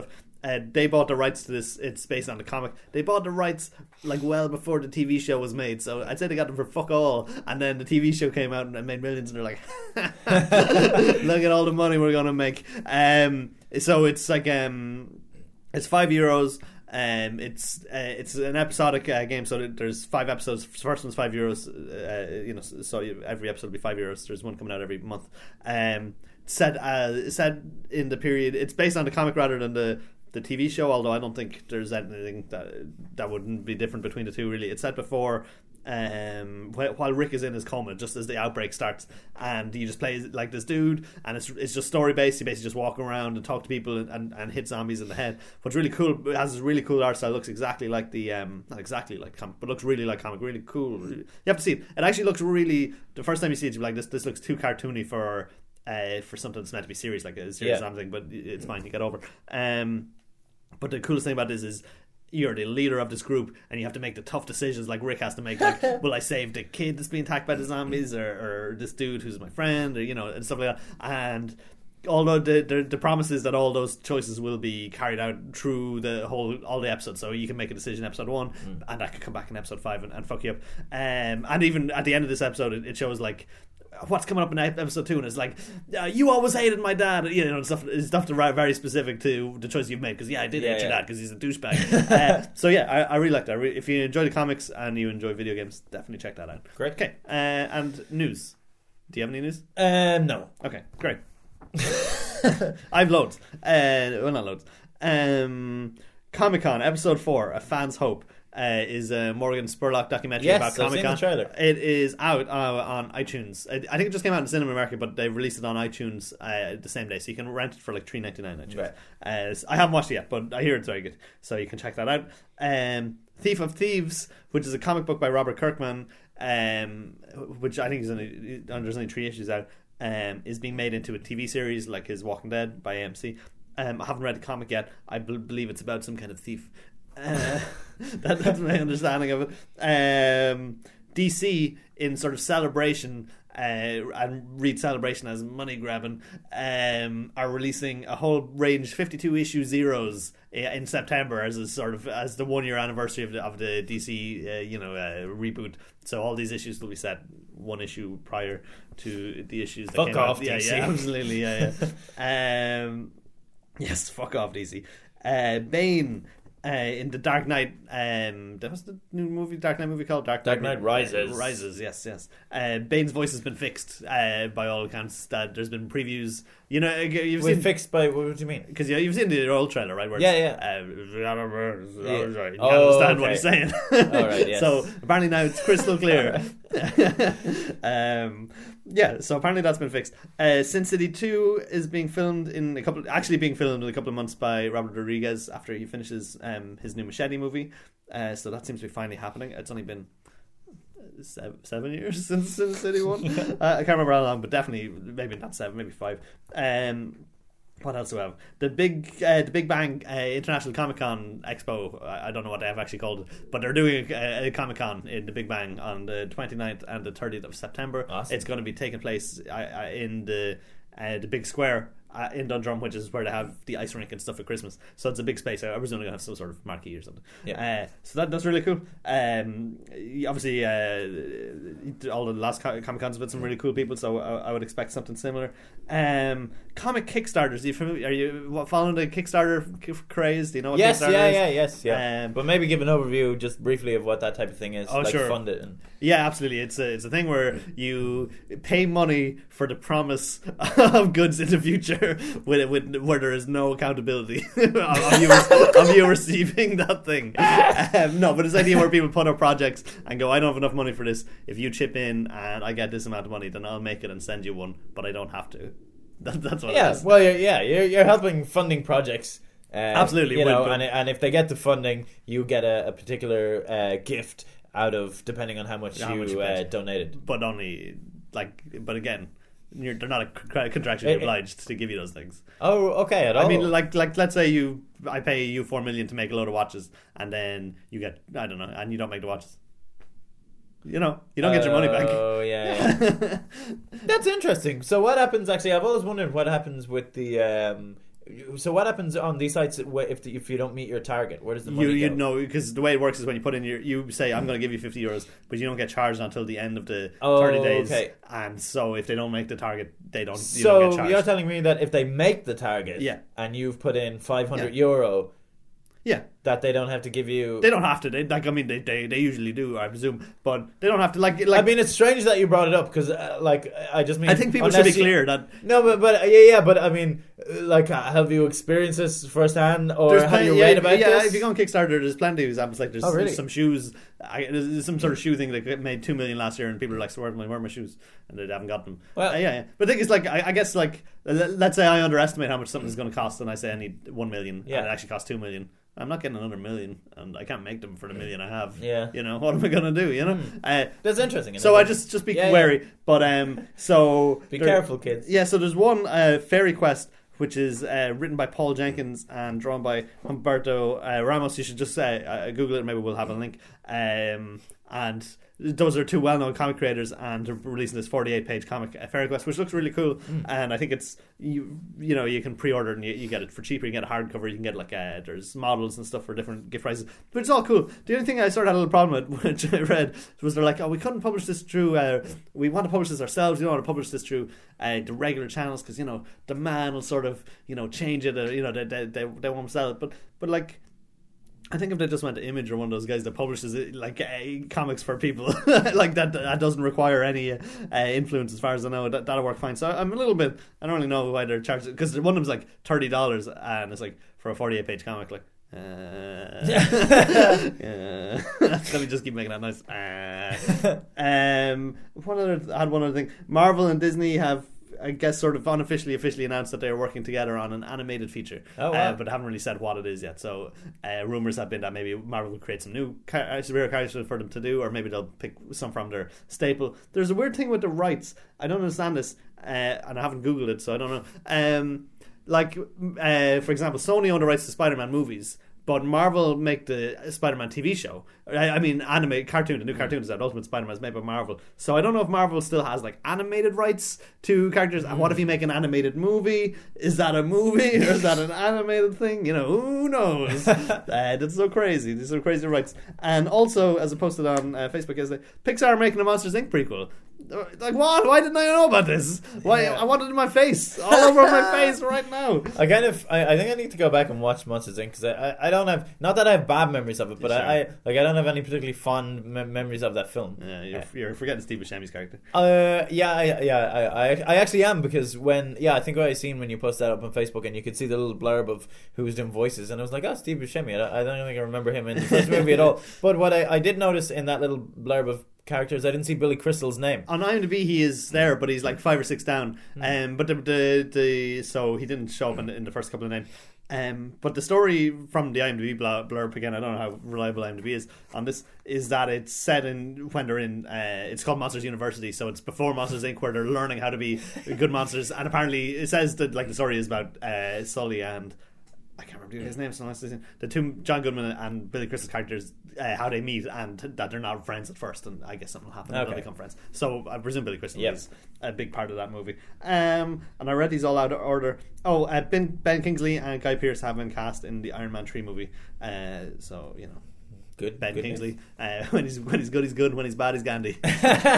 Uh, they bought the rights to this. It's based on the comic. They bought the rights like well before the T V show was made. So I'd say they got them for fuck all. And then the T V show came out and made millions. And they're like, look at all the money we're gonna make. Um, so it's like um, it's five euros. Um, it's uh, it's an episodic uh, game, so there's five episodes. First one's five euros. Uh, you know, so every episode will be five euros. There's one coming out every month. Um, set uh, set in the period. It's based on the comic rather than the, the T V show. Although I don't think there's anything that that wouldn't be different between the two. Really, it's set before. Um, while Rick is in his coma, just as the outbreak starts, and you just play like this dude, and it's it's just story based. You basically just walk around and talk to people and, and, and hit zombies in the head. What's really cool, it has this really cool art style. Looks exactly like the um, not exactly like comic, but looks really like comic. Really cool. You have to see it. It actually looks really. The first time you see it, you're like, this this looks too cartoony for uh for something that's meant to be serious, like a series Yeah. or something. But it's fine. You get over. Um, but the coolest thing about this is, you're the leader of this group and you have to make the tough decisions like Rick has to make, like will I save the kid that's being attacked by the zombies, or, or this dude who's my friend, or you know, and stuff like that. And although the, the the promise is that all those choices will be carried out through the whole all the episodes, so you can make a decision in episode one mm. and that could come back in episode five and, and fuck you up. Um, and even at the end of this episode it, it shows like what's coming up in episode two, and it's like uh, you always hated my dad, you know, stuff stuff to write very specific to the choice you've made, because yeah I did yeah, hate your yeah. dad because he's a douchebag. uh, so yeah I, I really like that. If you enjoy the comics and you enjoy video games, definitely check that out. Great. Okay, uh, and news, do you have any news? Um, no. Okay, great. I've loads. Uh, well, not loads. Um, Comic-Con episode four, A Fan's Hope, uh, is a Morgan Spurlock documentary Yes, about I've seen Comic-Con. the trailer. It is out uh, on iTunes. I, I think it just came out in Cinema America, but they released it on iTunes uh, the same day, so you can rent it for like three ninety-nine on iTunes. Right. Uh, I haven't watched it yet, but I hear it's very good, so you can check that out. Um, Thief of Thieves, which is a comic book by Robert Kirkman, um, which I think is only, there's only three issues out. Um, is being made into a T V series like his Walking Dead by A M C. Um, I haven't read the comic yet. I b- believe it's about some kind of thief. Uh, that, that's my understanding of it. Um, D C, in sort of celebration, uh, and read celebration as money grabbing, um, are releasing a whole range, fifty-two issue zeros in September as a sort of as the one year anniversary of the of the D C uh, you know uh, reboot. So all these issues will be set one issue prior to the issues that Fuck came off, out. Yeah, D C. yeah, absolutely, yeah, yeah. um, yes, fuck off, D C. Uh, Bane. Uh, in the Dark Knight, um, that was the new movie, Dark Knight movie called Dark, Dark Knight Rises. Uh, Rises, yes, yes. Uh, Bane's voice has been fixed uh, by all accounts. That there's been previews. You know, you've We're seen fixed by, what do you mean? because you know, you've seen the old trailer, right? Where Yeah, it's, yeah. Uh, you can't Oh, understand what okay. he's saying. All right, yes. So apparently now it's crystal clear. um, yeah, so apparently that's been fixed. Uh, Sin City two is being filmed in a couple, actually being filmed in a couple of months by Robert Rodriguez after he finishes um, his new Machete movie. Uh, so that seems to be finally happening. It's only been seven, seven years since Sin City one. uh, I can't remember how long, but definitely maybe not seven, maybe five. Um, what else do we have? The big, uh, the Big Bang uh, International Comic Con Expo. I, I don't know what they have actually called it, but they're doing a, a Comic Con in the Big Bang on the twenty-ninth and the thirtieth of September. Awesome. It's going to be taking place uh, uh, in the uh, the big square uh, in Dundrum, which is where they have the ice rink and stuff at Christmas. So it's a big space. I was only going to have some sort of marquee or something. Yeah. Uh, so that that's really cool. Um, obviously, uh, all the last Comic Cons have been some really cool people, so I, I would expect something similar. Um, comic Kickstarters. Are you familiar? Are you what, following the Kickstarter c- craze? Do you know what Yes, Kickstarter yeah, is? yeah, yes, yeah. Um, but maybe give an overview just briefly of what that type of thing is. Oh, like sure. fund it. And... Yeah, absolutely. It's a it's a thing where you pay money for the promise of goods in the future, with, with where there is no accountability of, of, you, of you receiving that thing. Um, no, but it's the idea where people put up projects and go, I don't have enough money for this. If you chip in and I get this amount of money, then I'll make it and send you one, but I don't have to. That, that's what Yeah, it is. well, you're, yeah, you're, you're helping funding projects. Uh, Absolutely, you know, well, and and if they get the funding, you get a, a particular uh, gift out of depending on how much How you, much you uh, paid. donated. But only, like, but again, you're, they're not contractually Eh, eh. obliged to give you those things. Oh, okay. At all. I mean, like, like, let's say you, I pay you four million to make a load of watches, and then you get, I don't know, and you don't make the watches. You know, you don't get your money back. Oh, yeah, yeah. That's interesting. So what happens, actually, I've always wondered what happens with the, um, So what happens on these sites wh- if the, if you don't meet your target? Where does the money You you go? know, because the way it works is when you put in your, you say I'm going to give you fifty euros, but you don't get charged until the end of the Oh, thirty days. okay. And so if they don't make the target, they don't. You don't So get charged. you're telling me that if they make the target, Yeah. and you've put in five hundred Yeah. euro, yeah. that they don't have to give you. They don't have to. They, like I mean, they, they they usually do, I presume, but they don't have to. Like like I mean, it's strange that you brought it up because, uh, like, I just mean. I think people should be unless you- clear that No, but but uh, yeah, yeah, but I mean, uh, like, uh, have you experienced this firsthand, or have plenty- you yeah, read about yeah, this? if you go on Kickstarter, there's plenty of examples. Like there's Oh, really? some shoes. I, there's some sort of shoe thing that made two million last year, and people are like, "So where are my, where are my shoes?" And they haven't got them. Well- Uh, yeah, yeah. But the thing is, like, I, I guess, like, let- let's say I underestimate how much something's going to cost, and I say I need one million, Yeah. and it actually costs two million. I'm not getting another million, and I can't make them for the million I have. Yeah. You know, what am I going to do? You know. Uh, That's interesting. so I just just be Yeah, yeah. wary. But um, so Be there- careful, kids. Yeah, so there's one uh, Fairy Quest which is uh, written by Paul Jenkins and drawn by Humberto uh, Ramos. You should just uh, uh, Google it. Maybe we'll have a link. Um, and those are two well-known comic creators, and they're releasing this forty-eight page comic, uh, Fairy Quest, which looks really cool. Mm. And I think it's you you know you can pre-order and you, you get it for cheaper. You get a hardcover. You can get like uh, there's models and stuff for different gift prices, but it's all cool. The only thing I sort of had a little problem with, which I read, was they're like, oh, we couldn't publish this through. Uh, we want to publish this ourselves. We don't want to publish this through uh, the regular channels because you know the man will sort of you know change it. Or, you know they they they, they won't sell it, but but like. I think if they just went to Image or one of those guys that publishes it, like uh, comics for people, like that, that doesn't require any uh, influence, as far as I know. That that'll work fine. So I'm a little bit. I don't really know why they're charging, because one of them's like thirty dollars, and it's like for a forty-eight page comic, like. Uh, uh, let me just keep making that noise. Uh, um, what other? I had one other thing. Marvel and Disney have, I guess, sort of unofficially, officially announced that they are working together on an animated feature. Oh, wow. uh, but haven't really said what it is yet. So uh, rumors have been that maybe Marvel will create some new car- uh, superhero characters for them to do, or maybe they'll pick some from their staple. There's a weird thing with the rights. I don't understand this, uh, and I haven't Googled it, so I don't know. Um, like, uh, for example, Sony owned the rights to Spider-Man movies, but Marvel make the Spider-Man T V show. I, I mean, anime cartoon. The new cartoon is that Ultimate Spider-Man is made by Marvel. So I don't know if Marvel still has like animated rights to characters. And what if you make an animated movie? Is that a movie or is that an animated thing? You know, who knows? uh, that's so crazy. These are crazy rights. And also, as I posted on uh, Facebook yesterday, Pixar are making a Monsters Incorporated prequel. Like, what? Why didn't I know about this? Why? Yeah. I wanted it in my face, all over my face right now. I kind of, I, I think I need to go back and watch Monsters Incorporated because I, I, I don't have, not that I have bad memories of it, but Sure. I, I, like, I don't have any particularly fond me- memories of that film. Yeah, you're, you're forgetting Steve Buscemi's character. Uh, yeah, I, yeah, I, I, I actually am because when, yeah, I think I seen when you posted that up on Facebook and you could see the little blurb of who was doing voices, and I was like, oh, Steve Buscemi. I, I don't think I remember him in the first movie at all. But what I, I did notice in that little blurb of characters, I didn't see Billy Crystal's name. On IMDb, he is there, but he's like five or six down. Um, but the, the the so he didn't show up in, in the first couple of names. Um, but the story from the IMDb blur- blurb, again, I don't know how reliable IMDb is on this, is that it's set in when they're in. Uh, it's called Monsters University, so it's before Monsters Incorporated, where they're learning how to be good monsters. And apparently, it says that like the story is about uh, Sully and. I can't remember his name. So unless the two John Goodman and Billy Crystal's characters, uh, how they meet, and that they're not friends at first, and I guess something will happen and Okay. they'll become friends. So I presume Billy Crystal Yep. is a big part of that movie. Um, and I read these all out of order. Oh, uh, Ben, Ben Kingsley and Guy Pearce have been cast in the Iron Man three movie. Uh, so you know, Good. Ben good Kingsley. Uh, when he's when he's good, he's good. When he's bad, he's Gandhi. uh,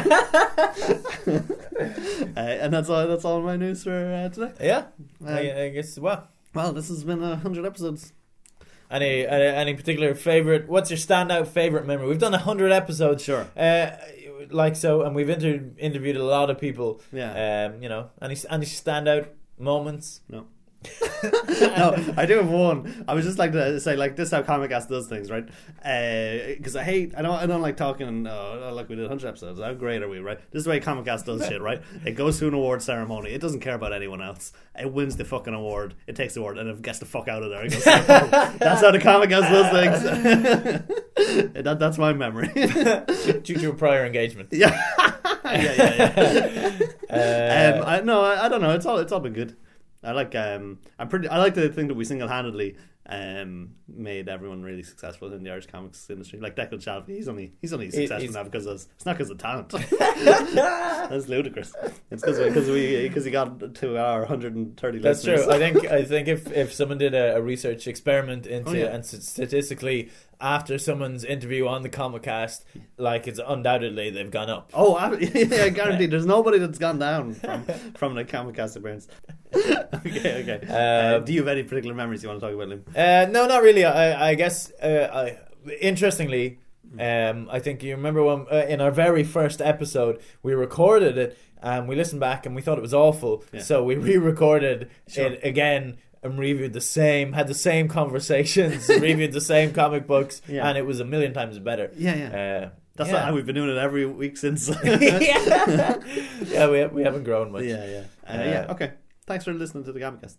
and that's all. That's all my news for uh, today. Yeah, Um, I, I guess, well. Well, this has been a hundred episodes. Any, any any particular favorite? What's your standout favorite memory? We've done a hundred episodes, Sure. Uh, like so, and we've inter- interviewed a lot of people. Yeah. Um, you know, any any standout moments? No. No, I do have one. I was just like to say, like, this is how Comic Cast does things, right? Because uh, I hate, I don't, I don't like talking. Uh, like we did one hundred episodes. How great are we, right? This is the way Comic Cast does shit, right? It goes to an award ceremony. It doesn't care about anyone else. It wins the fucking award. It takes the award and it gets the fuck out of there. It goes, that's how the Comic Cast does things. that, that's my memory. Due to a prior engagement. yeah, yeah, yeah. yeah. Uh, um, I, no, I, I don't know. It's all, it's all been good. I like um I'm pretty I like to think that we single handedly um, made everyone really successful in the Irish comics industry. Like Declan Shalvey, he's only he's only successful he's- now because of, it's not because of talent. That's ludicrous. It's because we because he got to our one hundred thirty That's listeners. true. I think I think if, if someone did a, a research experiment into Oh, yeah. and st- statistically after someone's interview on the Comicast, like it's undoubtedly they've gone up. Oh, I, yeah, I guarantee there's nobody that's gone down from, from the Comicast appearance. okay, okay. Uh, Um, do you have any particular memories you want to talk about, Liam? Uh, no, not really. I, I guess. Uh, I, interestingly, um, I think you remember when uh, in our very first episode we recorded it and we listened back and we thought it was awful, Yeah. so we re-recorded Sure. it again and reviewed the same, had the same conversations, reviewed the same comic books, Yeah. and it was a million times better. Yeah, yeah. Uh, That's yeah. not how we've been doing it every week since. yeah, yeah, we we haven't grown much. Yeah, yeah. Uh, Uh, yeah, okay. Thanks for listening to the Gamcast.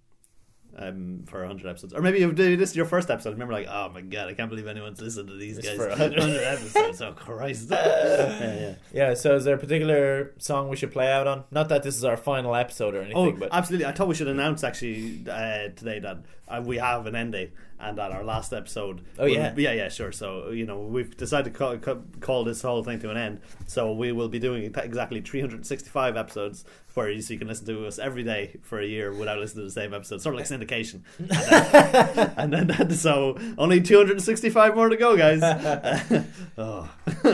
Um, for one hundred episodes. Or maybe you've did this is your first episode. Remember, like, oh my god, I can't believe anyone's listened to these It's guys for for one hundred. one hundred episodes. Oh, Christ. yeah, yeah. Yeah, so is there a particular song we should play out on? Not that this is our final episode or anything, Oh, but absolutely. I thought we should announce actually uh, today that uh, we have an end date and that our last episode. Oh, will- yeah. Yeah, yeah, sure. So, you know, we've decided to call, ca- call this whole thing to an end. So we will be doing exactly three hundred sixty-five episodes where you, so you can listen to us every day for a year without listening to the same episode. Sort of like syndication. And then, and then so only two hundred sixty-five more to go, guys. oh.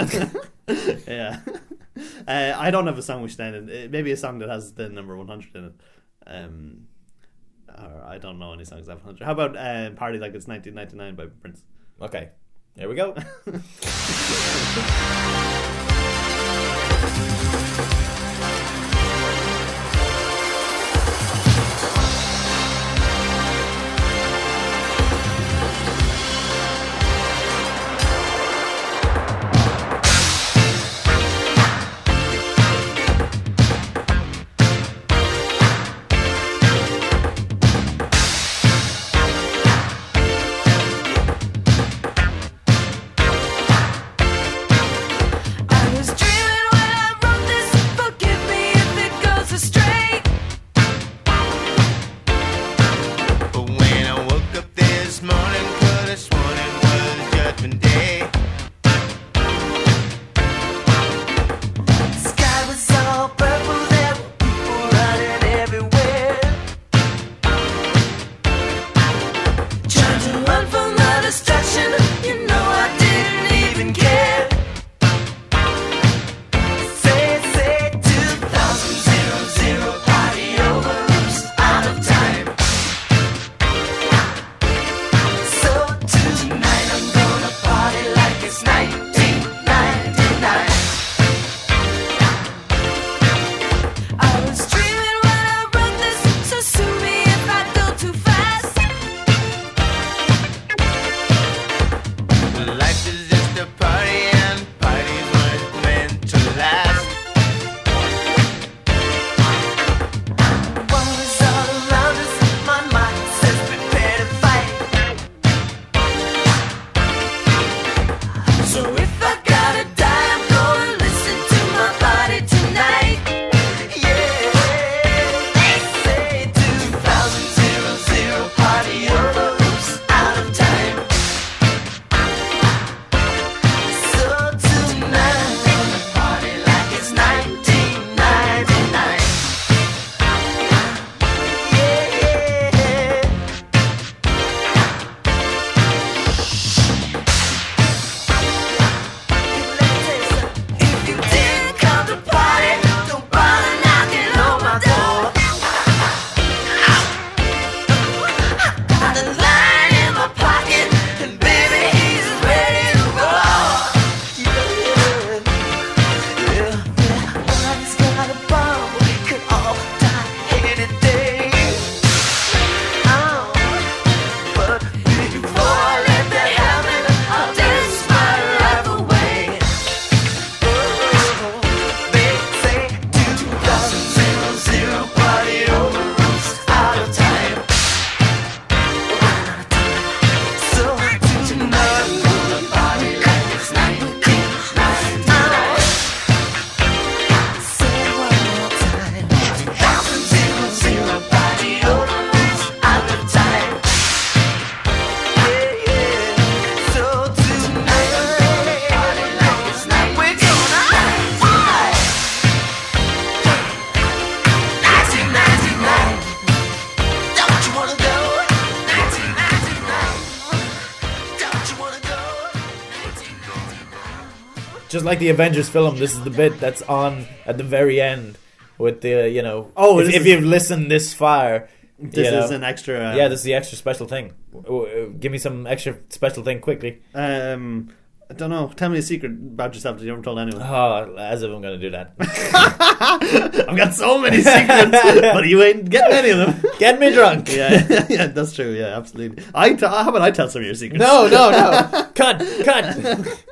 yeah. Uh, I don't have a song we should end in. Uh, Maybe a song that has the number one hundred in it. Um, or I don't know any songs that have one hundred. How about uh, Party Like It's nineteen ninety-nine by Prince? okay, there we go. I was dreaming when I wrote just like the Avengers film. This is the bit that's on at the very end with the you know. Oh, if, this if is- you've listened this far, This you know, is an extra. Um, yeah, this is the extra special thing. Uh, uh, Give me some extra special thing quickly. Um, I don't know. Tell me a secret about yourself that you haven't told anyone. Oh, as if I'm going to do that. I've got so many secrets, but you ain't getting any of them. Get me drunk. Yeah, yeah, that's true. Yeah, absolutely. I t- how about I tell some of your secrets? No, no, no. Cut, cut.